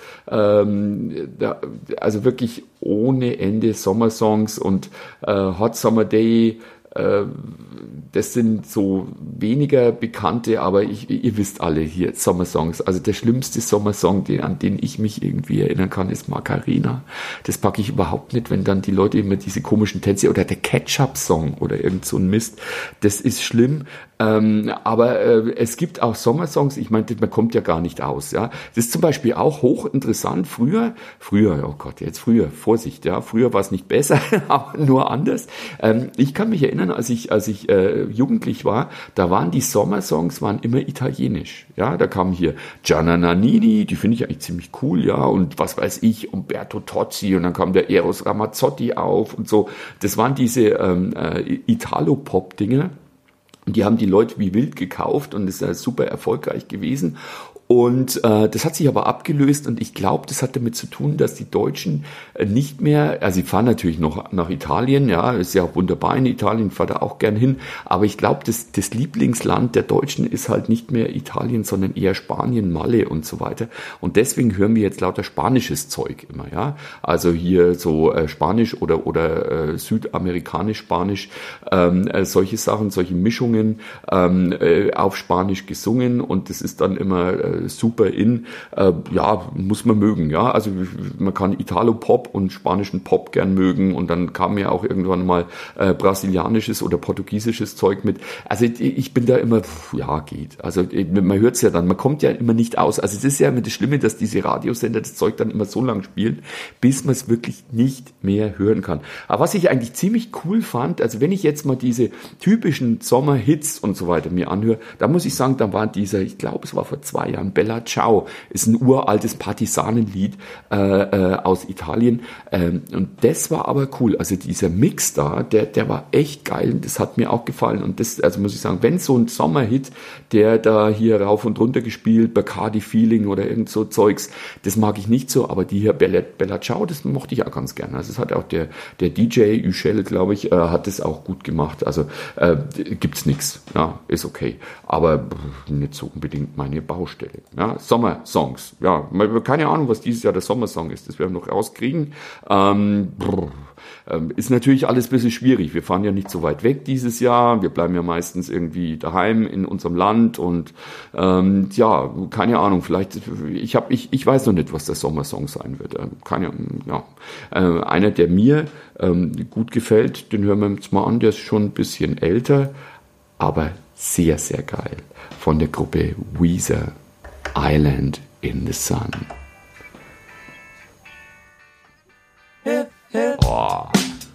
also wirklich ohne Ende Sommersongs, und Hot Summer Day, das sind so weniger bekannte, aber ihr wisst alle hier, Sommersongs. Also der schlimmste Sommersong, an den ich mich irgendwie erinnern kann, ist Macarena. Das packe ich überhaupt nicht, wenn dann die Leute immer diese komischen Tänze, oder der Ketchup-Song oder irgend so ein Mist. Das ist schlimm. Aber es gibt auch Sommersongs, ich meinte, man kommt ja gar nicht aus. Ja, das ist zum Beispiel auch hochinteressant. Früher, Vorsicht, ja, früher war es nicht besser, aber nur anders. Ich kann mich erinnern, erinnern, als ich jugendlich war, da waren die Sommersongs immer italienisch. Ja, da kam hier Gianna Nannini, die finde ich eigentlich ziemlich cool, ja, und was weiß ich, Umberto Tozzi, und dann kam der Eros Ramazzotti auf und so. Das waren diese Italo-Pop-Dinge. Und die haben die Leute wie wild gekauft und ist super erfolgreich gewesen. Und das hat sich aber abgelöst und ich glaube, das hat damit zu tun, dass die Deutschen nicht mehr, also sie fahren natürlich noch nach Italien, ja, ist ja auch wunderbar in Italien, fahrt da auch gern hin, aber ich glaube, das Lieblingsland der Deutschen ist halt nicht mehr Italien, sondern eher Spanien, Malle und so weiter. Und deswegen hören wir jetzt lauter spanisches Zeug immer, ja. Also hier so Spanisch oder südamerikanisch Spanisch, solche Sachen, solche Mischungen auf Spanisch gesungen und das ist dann immer super ja, muss man mögen, ja, also man kann Italo-Pop und spanischen Pop gern mögen und dann kam ja auch irgendwann mal brasilianisches oder portugiesisches Zeug mit, also ich bin da immer, ja, geht, also man hört es ja dann, man kommt ja immer nicht aus, also es ist ja immer das Schlimme, dass diese Radiosender das Zeug dann immer so lang spielen, bis man es wirklich nicht mehr hören kann, aber was ich eigentlich ziemlich cool fand, also wenn ich jetzt mal diese typischen Sommerhits und so weiter mir anhöre, da muss ich sagen, da war dieser, ich glaube, es war vor 2 Jahren, Bella Ciao, ist ein uraltes Partisanenlied aus Italien und das war aber cool, also dieser Mix da, der war echt geil und das hat mir auch gefallen und das, also muss ich sagen, wenn so ein Sommerhit, der da hier rauf und runter gespielt, Bacardi Feeling oder irgend so Zeugs, das mag ich nicht so, aber die hier Bella Ciao, das mochte ich auch ganz gerne, also es hat auch der DJ Üschel, glaube ich, hat das auch gut gemacht, also gibt's nix, ja, ist okay, aber nicht so unbedingt meine Baustelle. Ja, Sommersongs. Ja, keine Ahnung, was dieses Jahr der Sommersong ist. Das werden wir noch rauskriegen. Ist natürlich alles ein bisschen schwierig. Wir fahren ja nicht so weit weg dieses Jahr. Wir bleiben ja meistens irgendwie daheim in unserem Land und ja, keine Ahnung. Vielleicht, ich weiß noch nicht, was der Sommersong sein wird. Einer, der mir gut gefällt, den hören wir jetzt mal an. Der ist schon ein bisschen älter, aber sehr, sehr geil. Von der Gruppe Weezer. Island in the Sun. Oh.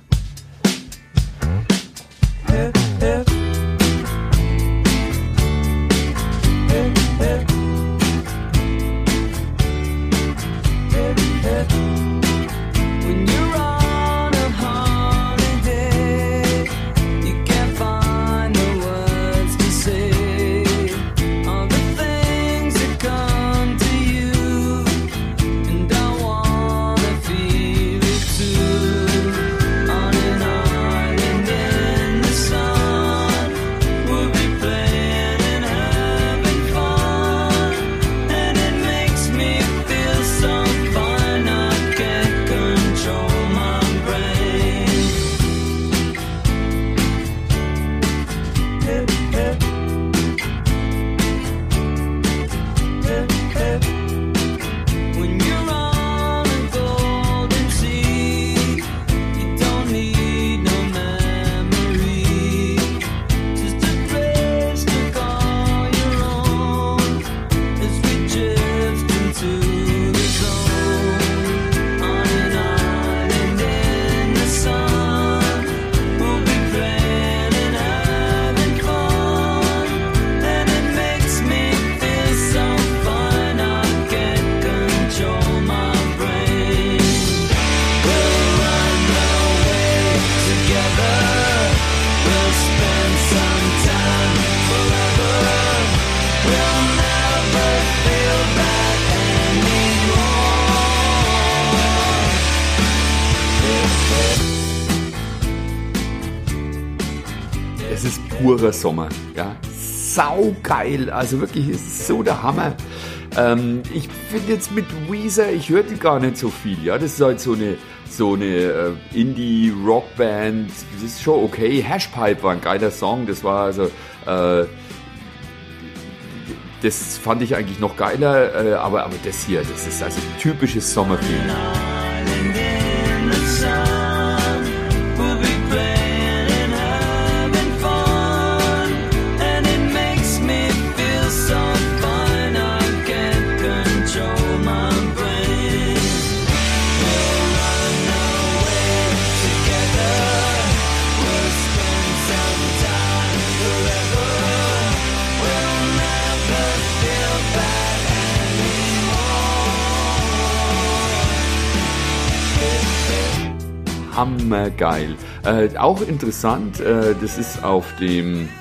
When you're on a holiday, you can't find the words to say all the things that come to you, and I wanna feel it too. On an island in the sun, we'll be playing and having fun, and it makes me feel so fine I can't control my brain. Hip, hip. Hip, hip. When you're on a golden sea, you don't need no memory, just a place to call your own as we drift into the zone. On an island in the sun, we'll be playing and having fun, and it makes me feel so fine I can't control my brain. We'll run away together, we'll spend some time forever, we'll never feel that anymore. Es ist purer Sommer, ja, saugeil, also wirklich, es ist so der Hammer. Ich finde jetzt mit Weezer, ich höre die gar nicht so viel, ja, das ist halt so eine Indie-Rock-Band, das ist schon okay. Hashpipe war ein geiler Song, das war also, das fand ich eigentlich noch geiler, aber das hier, das ist also typisches Sommerfeeling. Island in the sun, we'll be playing and having fun, and it makes me feel so fine I can't control my brain. We'll run away together, we'll spend some hammergeil. Auch interessant, das ist auf dem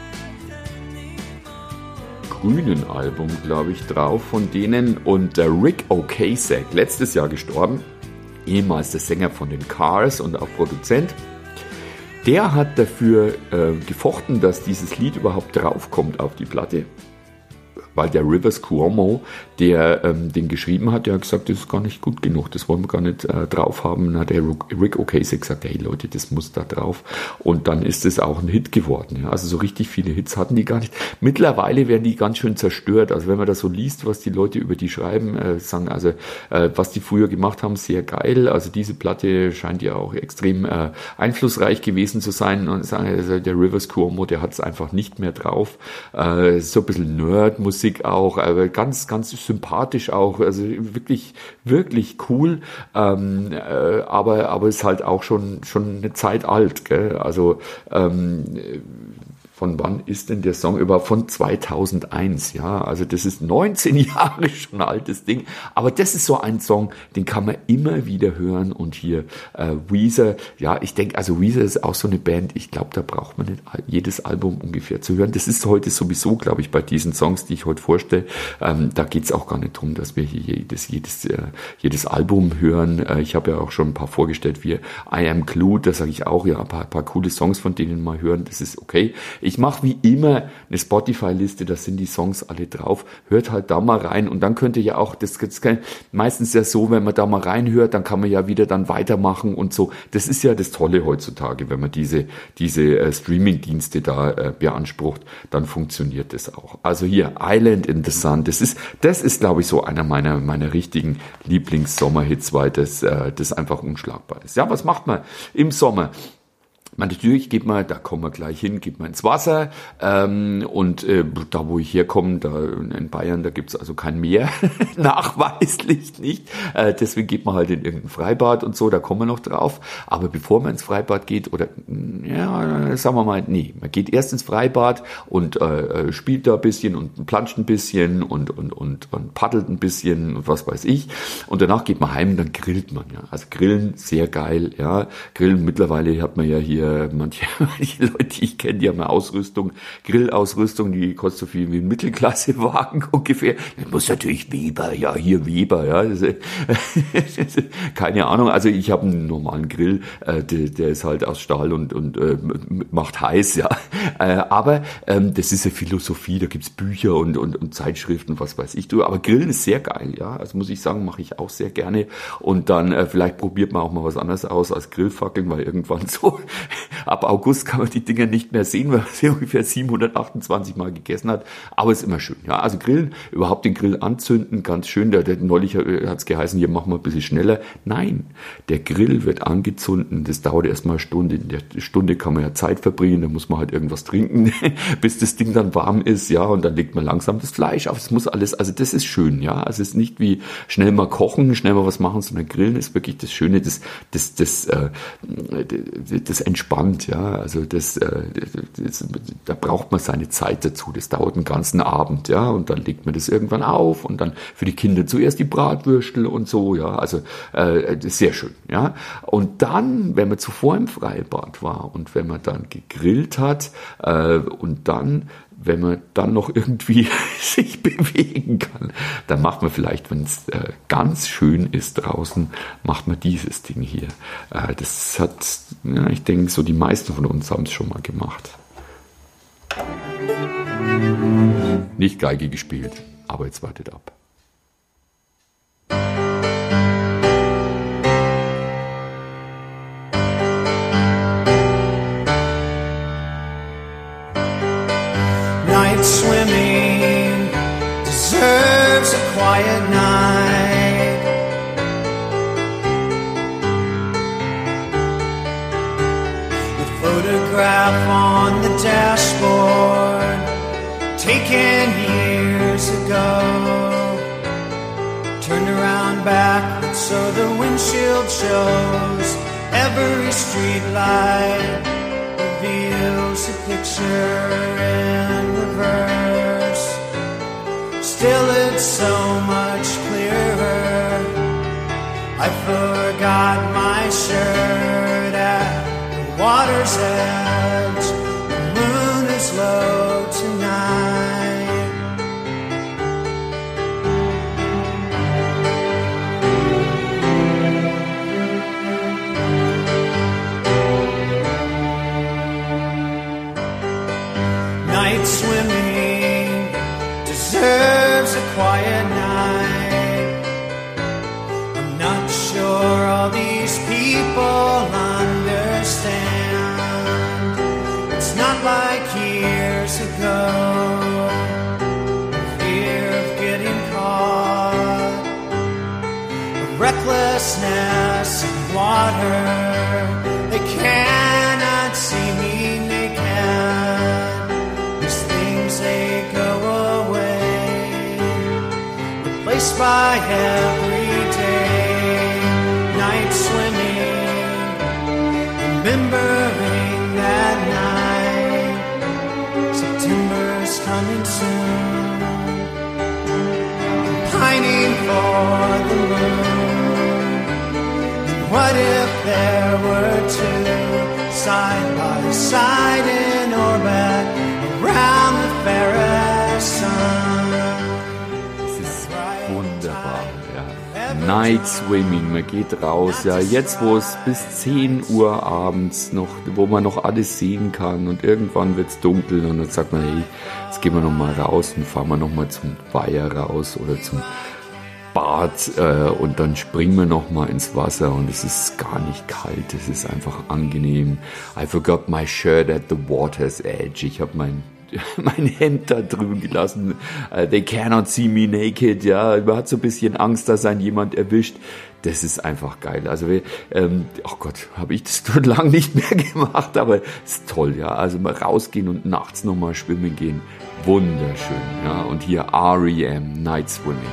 grünen Album, glaube ich, drauf von denen. Und der Rick Ocasek, letztes Jahr gestorben, ehemals der Sänger von den Cars und auch Produzent, der hat dafür gefochten, dass dieses Lied überhaupt draufkommt auf die Platte. Weil der Rivers Cuomo, der den geschrieben hat, der hat gesagt, das ist gar nicht gut genug, das wollen wir gar nicht drauf haben. Dann hat der Rick Ocasek gesagt, hey Leute, das muss da drauf. Und dann ist es auch ein Hit geworden. Ja. Also so richtig viele Hits hatten die gar nicht. Mittlerweile werden die ganz schön zerstört. Also wenn man das so liest, was die Leute über die schreiben, sagen also, was die früher gemacht haben, sehr geil. Also diese Platte scheint ja auch extrem einflussreich gewesen zu sein. Und sagen, also der Rivers Cuomo, der hat es einfach nicht mehr drauf. So ein bisschen Nerd-Musik auch, aber ganz, ganz sympathisch auch, also wirklich, wirklich cool, aber ist halt auch schon eine Zeit alt, gell? Also von wann ist denn der Song überhaupt? Von 2001, ja, also das ist 19 Jahre schon ein altes Ding, aber das ist so ein Song, den kann man immer wieder hören. Und hier Weezer, ja, ich denke, also Weezer ist auch so eine Band, ich glaube, da braucht man nicht jedes Album ungefähr zu hören. Das ist heute sowieso, glaube ich, bei diesen Songs, die ich heute vorstelle, da geht es auch gar nicht darum, dass wir hier jedes Album hören. Ich habe ja auch schon ein paar vorgestellt, wie I Am Clued, da sage ich auch, ja, ein paar coole Songs von denen mal hören, das ist okay. Ich mache wie immer eine Spotify-Liste, da sind die Songs alle drauf. Hört halt da mal rein und dann könnt ihr ja auch, meistens ja so, wenn man da mal reinhört, dann kann man ja wieder dann weitermachen und so. Das ist ja das Tolle heutzutage, wenn man diese Streaming-Dienste da beansprucht, dann funktioniert das auch. Also hier, Island in the Sun, das ist glaube ich, so einer meiner richtigen Lieblings-Sommerhits, weil das einfach unschlagbar ist. Ja, was macht man im Sommer? Natürlich geht man, da kommen wir gleich hin, geht man ins Wasser und da, wo ich herkomme, da in Bayern, da gibt's also kein Meer, nachweislich nicht. Deswegen geht man halt in irgendein Freibad und so, da kommen wir noch drauf. Aber bevor man ins Freibad geht, oder ja, sagen wir mal, nee, man geht erst ins Freibad und spielt da ein bisschen und planscht ein bisschen und paddelt ein bisschen und was weiß ich. Und danach geht man heim und dann grillt man, ja. Also Grillen, sehr geil, ja. Grillen, mittlerweile hat man ja hier manche Leute, die ich kenne, die haben eine Ausrüstung, Grillausrüstung, die kostet so viel wie ein Mittelklassewagen ungefähr. Das muss natürlich Weber, ja, hier Weber, ja. Keine Ahnung, also ich habe einen normalen Grill, der ist halt aus Stahl und macht heiß, ja. Aber das ist ja Philosophie, da gibt's Bücher und Zeitschriften, was weiß ich. Aber Grillen ist sehr geil, ja. Also muss ich sagen, mache ich auch sehr gerne. Und dann vielleicht probiert man auch mal was anderes aus als Grillfackeln, weil irgendwann so ab August kann man die Dinger nicht mehr sehen, weil man sie ungefähr 728 Mal gegessen hat. Aber ist immer schön. Ja, also Grillen, überhaupt den Grill anzünden, ganz schön. Neulich hat es geheißen, hier machen wir ein bisschen schneller. Nein, der Grill wird angezündet. Das dauert erstmal eine Stunde. In der Stunde kann man ja Zeit verbringen. Da muss man halt irgendwas trinken, bis das Ding dann warm ist. Ja, und dann legt man langsam das Fleisch auf. Es muss alles, also das ist schön. Ja, also es ist nicht wie schnell mal kochen, schnell mal was machen, sondern Grillen ist wirklich das Schöne, das entspannt, ja, also da braucht man seine Zeit dazu, das dauert einen ganzen Abend, ja, und dann legt man das irgendwann auf und dann für die Kinder zuerst die Bratwürstel und so, ja, also das ist sehr schön, ja, und dann, wenn man zuvor im Freibad war und wenn man dann gegrillt hat und dann, wenn man dann noch irgendwie sich bewegen kann, dann macht man vielleicht, wenn es ganz schön ist draußen, macht man dieses Ding hier. Das hat, ja, ich denke, so die meisten von uns haben es schon mal gemacht. Nicht Geige gespielt, aber jetzt wartet ab. Night swimming deserves a quiet night. The photograph on the dashboard, taken years ago, turned around backwards so the windshield shows every street light reveals a picture in reverse. Still it's so much clearer. I forgot my shirt. water's edge. The moon is low tonight. Night swimming deserves a quiet night. I'm not sure all these people understand. It's not like years ago. Fear of getting caught, a recklessness in water. They cannot see me naked. These things, they go away, replaced by everyday night swimming, remembering that night. September's coming soon, pining for the moon. And what if there were two side by side in orbit around the fairest sun? Das ist wunderbar, ja. Night Swimming, man geht raus, ja, jetzt wo es bis 10 Uhr abends noch, wo man noch alles sehen kann und irgendwann wird's dunkel und dann sagt man, hey, jetzt gehen wir noch mal raus und fahren wir noch mal zum Weiher raus oder zum Bad und dann springen wir noch mal ins Wasser und es ist gar nicht kalt, es ist einfach angenehm. I forgot my shirt at the water's edge. Ich habe mein Hemd da drüben gelassen. They cannot see me naked. Ja, man hat so ein bisschen Angst, dass einen jemand erwischt. Das ist einfach geil. Also, oh Gott, habe ich das schon lange nicht mehr gemacht, aber es ist toll, ja. Also mal rausgehen und nachts nochmal schwimmen gehen. Wunderschön, ja. Und hier R.E.M. Night Swimming.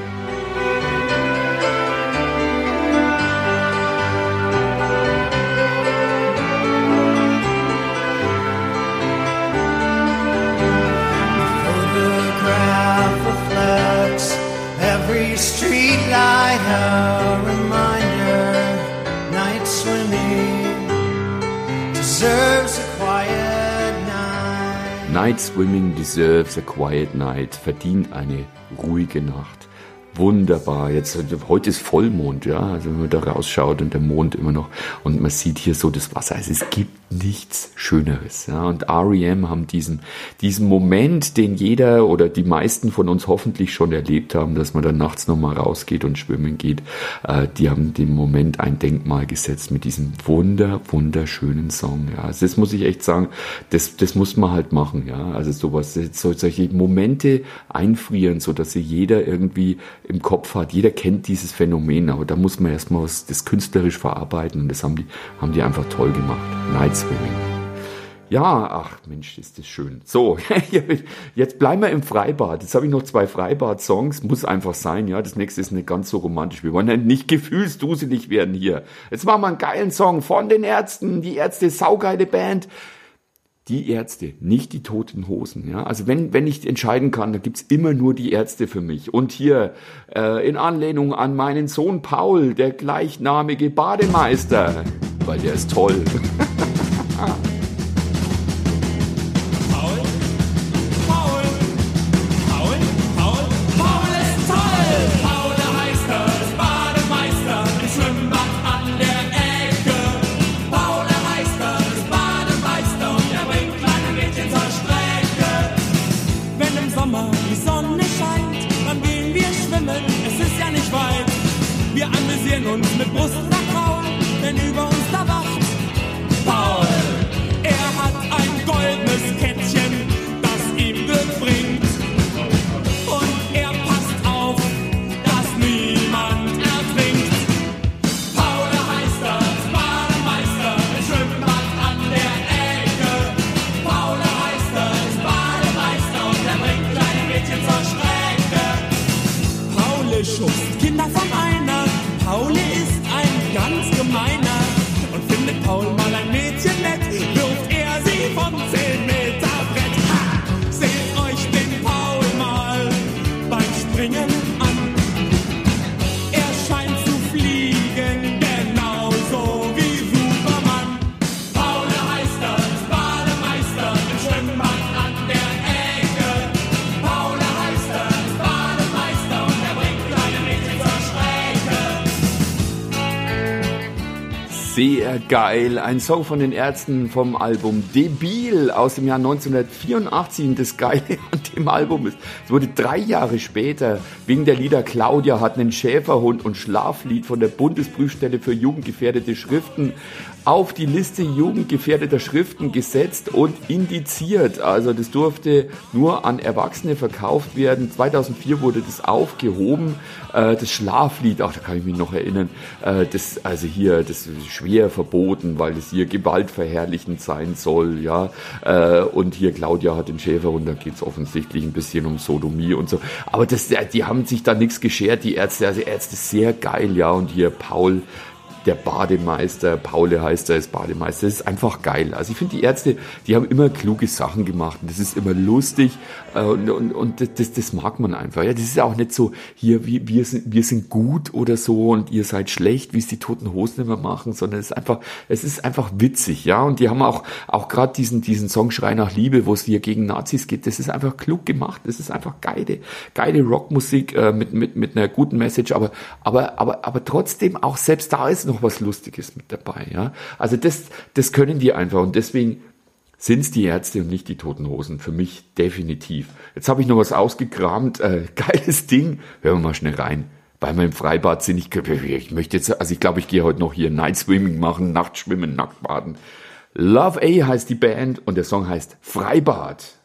Every street light a reminder. Night swimming deserves a quiet night. Night Swimming deserves a quiet night. Verdient eine ruhige Nacht. Wunderbar. Jetzt, heute ist Vollmond, ja. Also wenn man da rausschaut und der Mond immer noch und man sieht hier so das Wasser. Also es gibt nichts Schöneres, ja. Und R.E.M. haben diesen Moment, den jeder oder die meisten von uns hoffentlich schon erlebt haben, dass man dann nachts nochmal rausgeht und schwimmen geht. Die haben dem Moment ein Denkmal gesetzt mit diesem wunderschönen Song, ja. Also das muss ich echt sagen, das muss man halt machen, ja. Also sowas, solche Momente einfrieren, so dass sie jeder irgendwie im Kopf hat. Jeder kennt dieses Phänomen, aber da muss man erstmal das künstlerisch verarbeiten und das haben die einfach toll gemacht. Night Swimming. Ja, ach Mensch, ist das schön. So, jetzt bleiben wir im Freibad. Jetzt habe ich noch 2 Freibad-Songs, muss einfach sein, ja. Das nächste ist nicht ganz so romantisch. Wir wollen ja nicht gefühlsduselig werden hier. Jetzt machen wir einen geilen Song von den Ärzten. Die Ärzte, saugeile Band. Die Ärzte, nicht die Toten Hosen. Ja? Also wenn ich entscheiden kann, dann gibt's immer nur die Ärzte für mich. Und hier in Anlehnung an meinen Sohn Paul, der gleichnamige Bademeister, weil der ist toll. Uns mit Brustvertrauen, denn über uns da wacht Paul. Er hat ein goldenes Kettchen, das ihm Glück bringt. Und er passt auf, dass niemand ertrinkt. Paul heißt das Bademeister, im Schwimmbad an der Ecke. Paul heißt das Bademeister und er bringt kleine Mädchen zur Strecke. Paul schubst Kinder vom Einer. Paul ist ein ganz gemeiner. Sehr geil. Ein Song von den Ärzten vom Album Debil aus dem Jahr 1984. Und das Geile an dem Album ist, es wurde 3 Jahre später wegen der Lieder Claudia hat einen Schäferhund und Schlaflied von der Bundesprüfstelle für jugendgefährdete Schriften auf die Liste jugendgefährdeter Schriften gesetzt und indiziert. Also das durfte nur an Erwachsene verkauft werden. 2004 wurde das aufgehoben. Das Schlaflied, ach, da kann ich mich noch erinnern, das ist schwer verboten, weil es hier gewaltverherrlichend sein soll, ja. Und hier Claudia hat den Schäferhund, da geht es offensichtlich ein bisschen um Sodomie und so. Aber die haben sich da nichts geschert, die Ärzte, also Ärzte sehr geil, ja. Und hier Paul, der Bademeister, Paule heißt er, ist Bademeister, das ist einfach geil. Also ich finde, die Ärzte, die haben immer kluge Sachen gemacht und das ist immer lustig und das mag man einfach. Ja, das ist auch nicht so, hier, wir sind gut oder so und ihr seid schlecht, wie es die Toten Hosen immer machen, sondern es ist einfach witzig, ja. Und die haben auch gerade diesen Song Schrei nach Liebe, wo es hier gegen Nazis geht, das ist einfach klug gemacht, das ist einfach geile Rockmusik mit einer guten Message, aber trotzdem auch selbst da ist noch was Lustiges mit dabei, ja. Also das können die einfach und deswegen sind es die Ärzte und nicht die Toten Hosen. Für mich definitiv. Jetzt habe ich noch was ausgekramt, geiles Ding. Hören wir mal schnell rein. Weil wir im Freibad sind, ich glaube, ich gehe heute noch hier Night Swimming machen, Nachtschwimmen, Nacktbaden. Love A heißt die Band und der Song heißt Freibad.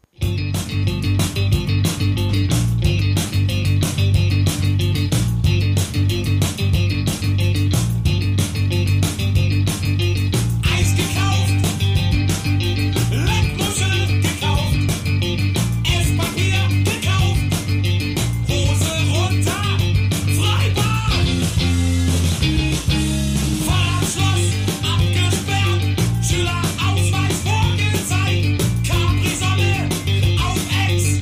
Ausweis vorgezeigt, Capri-Sonne auf Ex.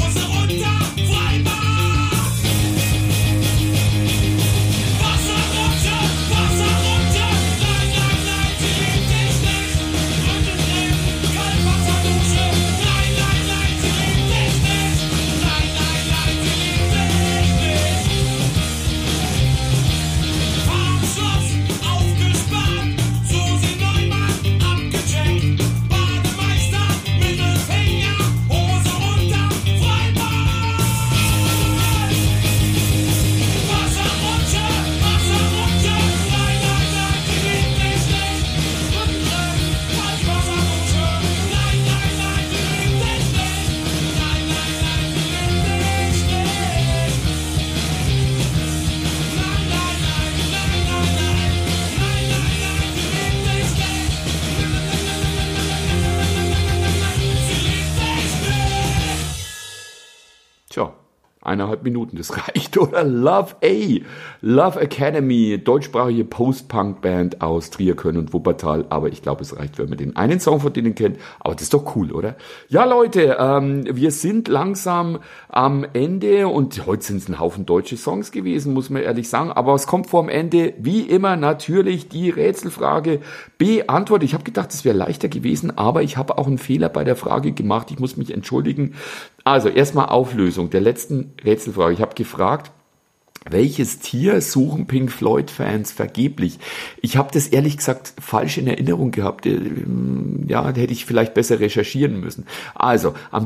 Tja, 1,5 Minuten, das reicht, oder? Love A, Love Academy, deutschsprachige Post-Punk-Band aus Trier, Köln und Wuppertal, aber ich glaube, es reicht, wenn man den einen Song von denen kennt, aber das ist doch cool, oder? Ja, Leute, wir sind langsam am Ende und heute sind es ein Haufen deutsche Songs gewesen, muss man ehrlich sagen, aber es kommt vor dem Ende, wie immer, natürlich die Rätselfrage beantwortet. Ich habe gedacht, es wäre leichter gewesen, aber ich habe auch einen Fehler bei der Frage gemacht, ich muss mich entschuldigen. Also erstmal Auflösung der letzten Rätselfrage. Ich habe gefragt, welches Tier suchen Pink Floyd-Fans vergeblich? Ich habe das ehrlich gesagt falsch in Erinnerung gehabt. Ja, da hätte ich vielleicht besser recherchieren müssen. Also, am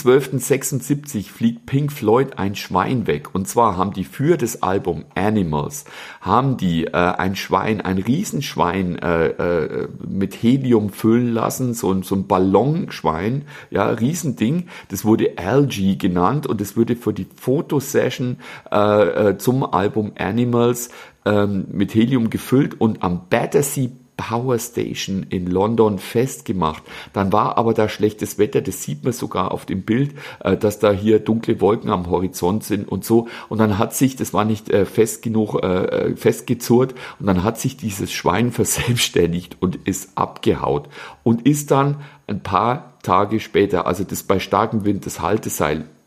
3.12.76 fliegt Pink Floyd ein Schwein weg. Und zwar haben die für das Album Animals, haben die ein Schwein, ein Riesenschwein mit Helium füllen lassen, so ein Ballonschwein, ja, Riesending. Das wurde Algae genannt und das wurde für die Fotosession zum Album Animals mit Helium gefüllt und am Battersea Power Station in London festgemacht. Dann war aber da schlechtes Wetter, das sieht man sogar auf dem Bild, dass da hier dunkle Wolken am Horizont sind und so. Und dann hat sich, das war nicht fest genug festgezurrt, und dann hat sich dieses Schwein verselbstständigt und ist abgehaut und ist dann ein paar Tage später, also das bei starkem Wind, das Halteseil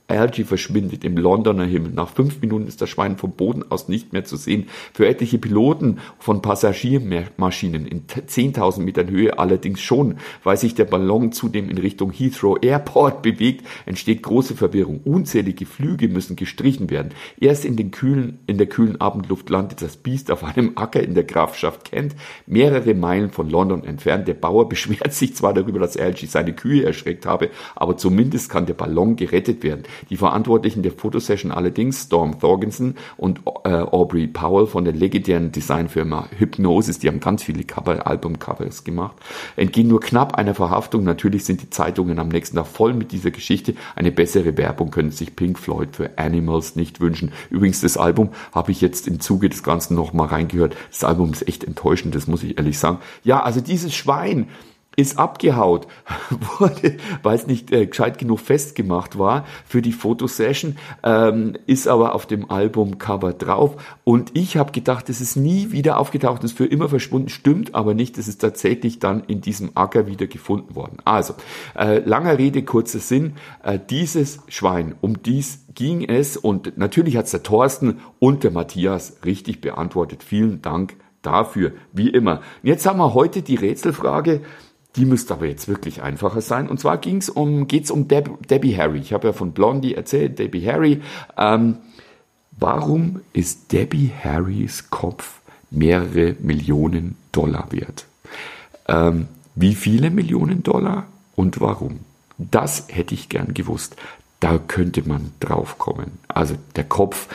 Algie verschwindet im Londoner Himmel. Nach 5 Minuten ist das Schwein vom Boden aus nicht mehr zu sehen. Für etliche Piloten von Passagiermaschinen in 10.000 Metern Höhe allerdings schon. Weil sich der Ballon zudem in Richtung Heathrow Airport bewegt, entsteht große Verwirrung. Unzählige Flüge müssen gestrichen werden. Erst in der kühlen Abendluft landet das Biest auf einem Acker in der Grafschaft Kent, mehrere Meilen von London entfernt. Der Bauer beschwert sich zwar darüber, dass Algie seine Kühe erschreckt habe, aber zumindest kann der Ballon gerettet werden. Die Verantwortlichen der Fotosession allerdings, Storm Thorgenson und Aubrey Powell von der legendären Designfirma Hypnosis, die haben ganz viele Albumcovers gemacht, entgehen nur knapp einer Verhaftung. Natürlich sind die Zeitungen am nächsten Tag voll mit dieser Geschichte. Eine bessere Werbung können sich Pink Floyd für Animals nicht wünschen. Übrigens, das Album habe ich jetzt im Zuge des Ganzen nochmal reingehört. Das Album ist echt enttäuschend, das muss ich ehrlich sagen. Ja, also dieses Schwein ist abgehaut, wurde, weil es nicht gescheit genug festgemacht war für die Fotosession, ist aber auf dem Albumcover drauf. Und ich habe gedacht, es ist nie wieder aufgetaucht, ist für immer verschwunden, stimmt aber nicht, es ist tatsächlich dann in diesem Acker wieder gefunden worden. Also, langer Rede, kurzer Sinn, dieses Schwein, um dies ging es, und natürlich hat es der Thorsten und der Matthias richtig beantwortet. Vielen Dank dafür, wie immer. Und jetzt haben wir heute die Rätselfrage. Die müsste aber jetzt wirklich einfacher sein. Und zwar geht's um Debbie Harry. Ich habe ja von Blondie erzählt, Debbie Harry. Warum ist Debbie Harrys Kopf mehrere Millionen Dollar wert? Wie viele Millionen Dollar und warum? Das hätte ich gern gewusst. Da könnte man drauf kommen. Also der Kopf,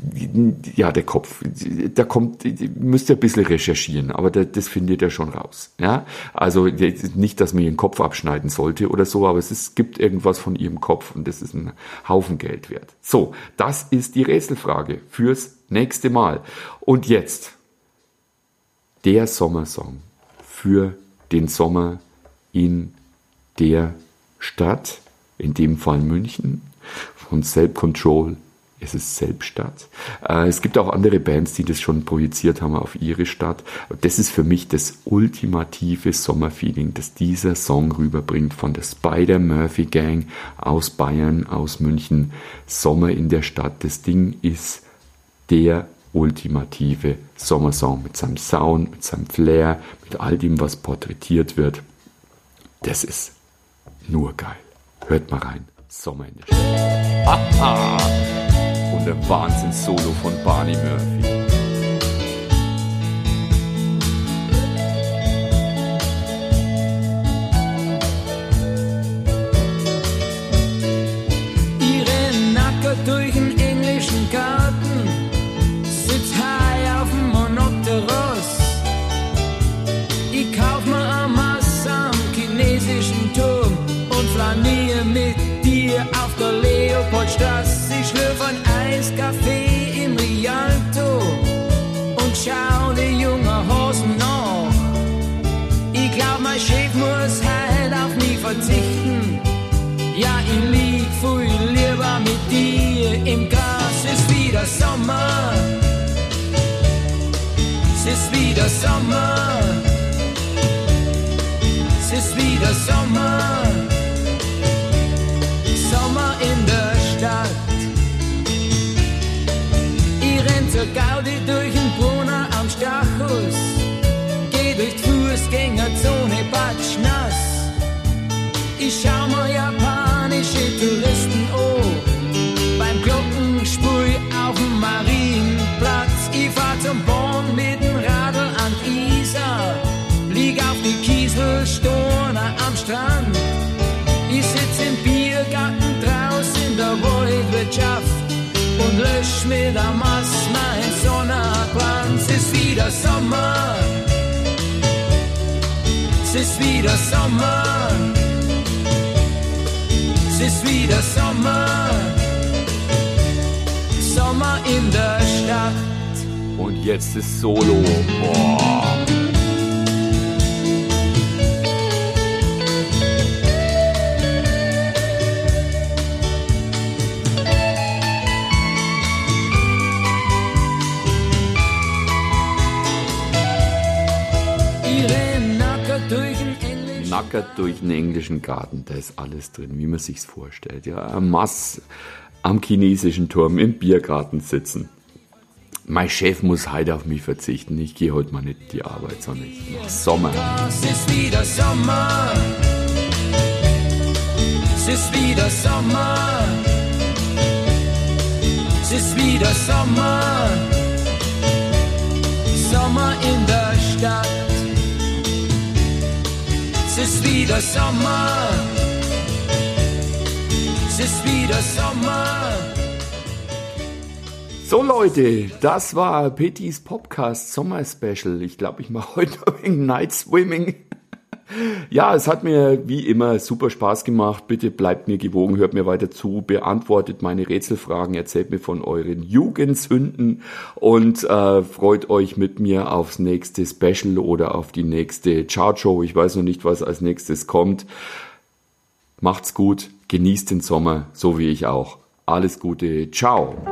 da müsst ihr ein bisschen recherchieren, aber das findet ihr schon raus. Ja? Also nicht, dass man ihren Kopf abschneiden sollte oder so, aber es gibt irgendwas von ihrem Kopf und das ist ein Haufen Geld wert. So, das ist die Rätselfrage fürs nächste Mal. Und jetzt der Sommersong für den Sommer in der Stadt, in dem Fall München, von Selb Control. Es ist Selbstadt. Es gibt auch andere Bands, die das schon projiziert haben auf ihre Stadt. Das ist für mich das ultimative Sommerfeeling, das dieser Song rüberbringt von der Spider-Murphy Gang aus Bayern, aus München. Sommer in der Stadt. Das Ding ist der ultimative Sommersong mit seinem Sound, mit seinem Flair, mit all dem, was porträtiert wird. Das ist nur geil. Hört mal rein. Sommer in der Stadt. Haha! Und ein Wahnsinns-Solo von Barney Murphy. Ihre Nacker durch den englischen Garten, sitzt high auf dem Monopteros. Ich kauf mir eine Masse am chinesischen Turm und flanier mit dir auf der Leopoldstraße. Ich schlürf ein Eiskaffee im Rialto und schau die jungen Hosen nach. Ich glaub, mein Chef muss halt auf mich verzichten. Ja, ich lieg viel lieber mit dir im Gras. Es ist wieder Sommer, es ist wieder Sommer, es ist wieder Sommer, Sommer in der Stadt. Ich renn zur Gaudi durch den Brunner am Stachus, geh durch die Fußgängerzone patschnass. Ich schau mir japanische Touristen an, beim Glockenspiel auf dem Marienplatz. Ich fahr zum Born mit dem Radl an die Isar, lieg auf die Kieselsteine am Strand. Ich sitz im Biergarten draußen in der Waldwirtschaft und lösch mit der Maß mein Sonnenglanz. Es ist wieder Sommer, es ist wieder Sommer, es ist wieder Sommer, Sommer in der Stadt. Und jetzt ist Solo. Boah. flackert durch den englischen Garten. Da ist alles drin, wie man sich's vorstellt. Ja, am Mast, am chinesischen Turm, im Biergarten sitzen. Mein Chef muss heute auf mich verzichten. Ich gehe heute mal nicht in die Arbeit, sondern ich mach Sommer. Es ist wieder Sommer. Es ist wieder Sommer. Es ist wieder Sommer. Sommer in der Stadt. Es ist wieder Sommer. Es ist wieder Sommer. So Leute, das war Pettys Podcast Sommer Special. Ich glaube, ich mache heute noch ein wenig Night Swimming. Ja, es hat mir wie immer super Spaß gemacht. Bitte bleibt mir gewogen, hört mir weiter zu, beantwortet meine Rätselfragen, erzählt mir von euren Jugendsünden und freut euch mit mir aufs nächste Special oder auf die nächste Chartshow. Ich weiß noch nicht, was als nächstes kommt. Macht's gut, genießt den Sommer, so wie ich auch. Alles Gute, ciao.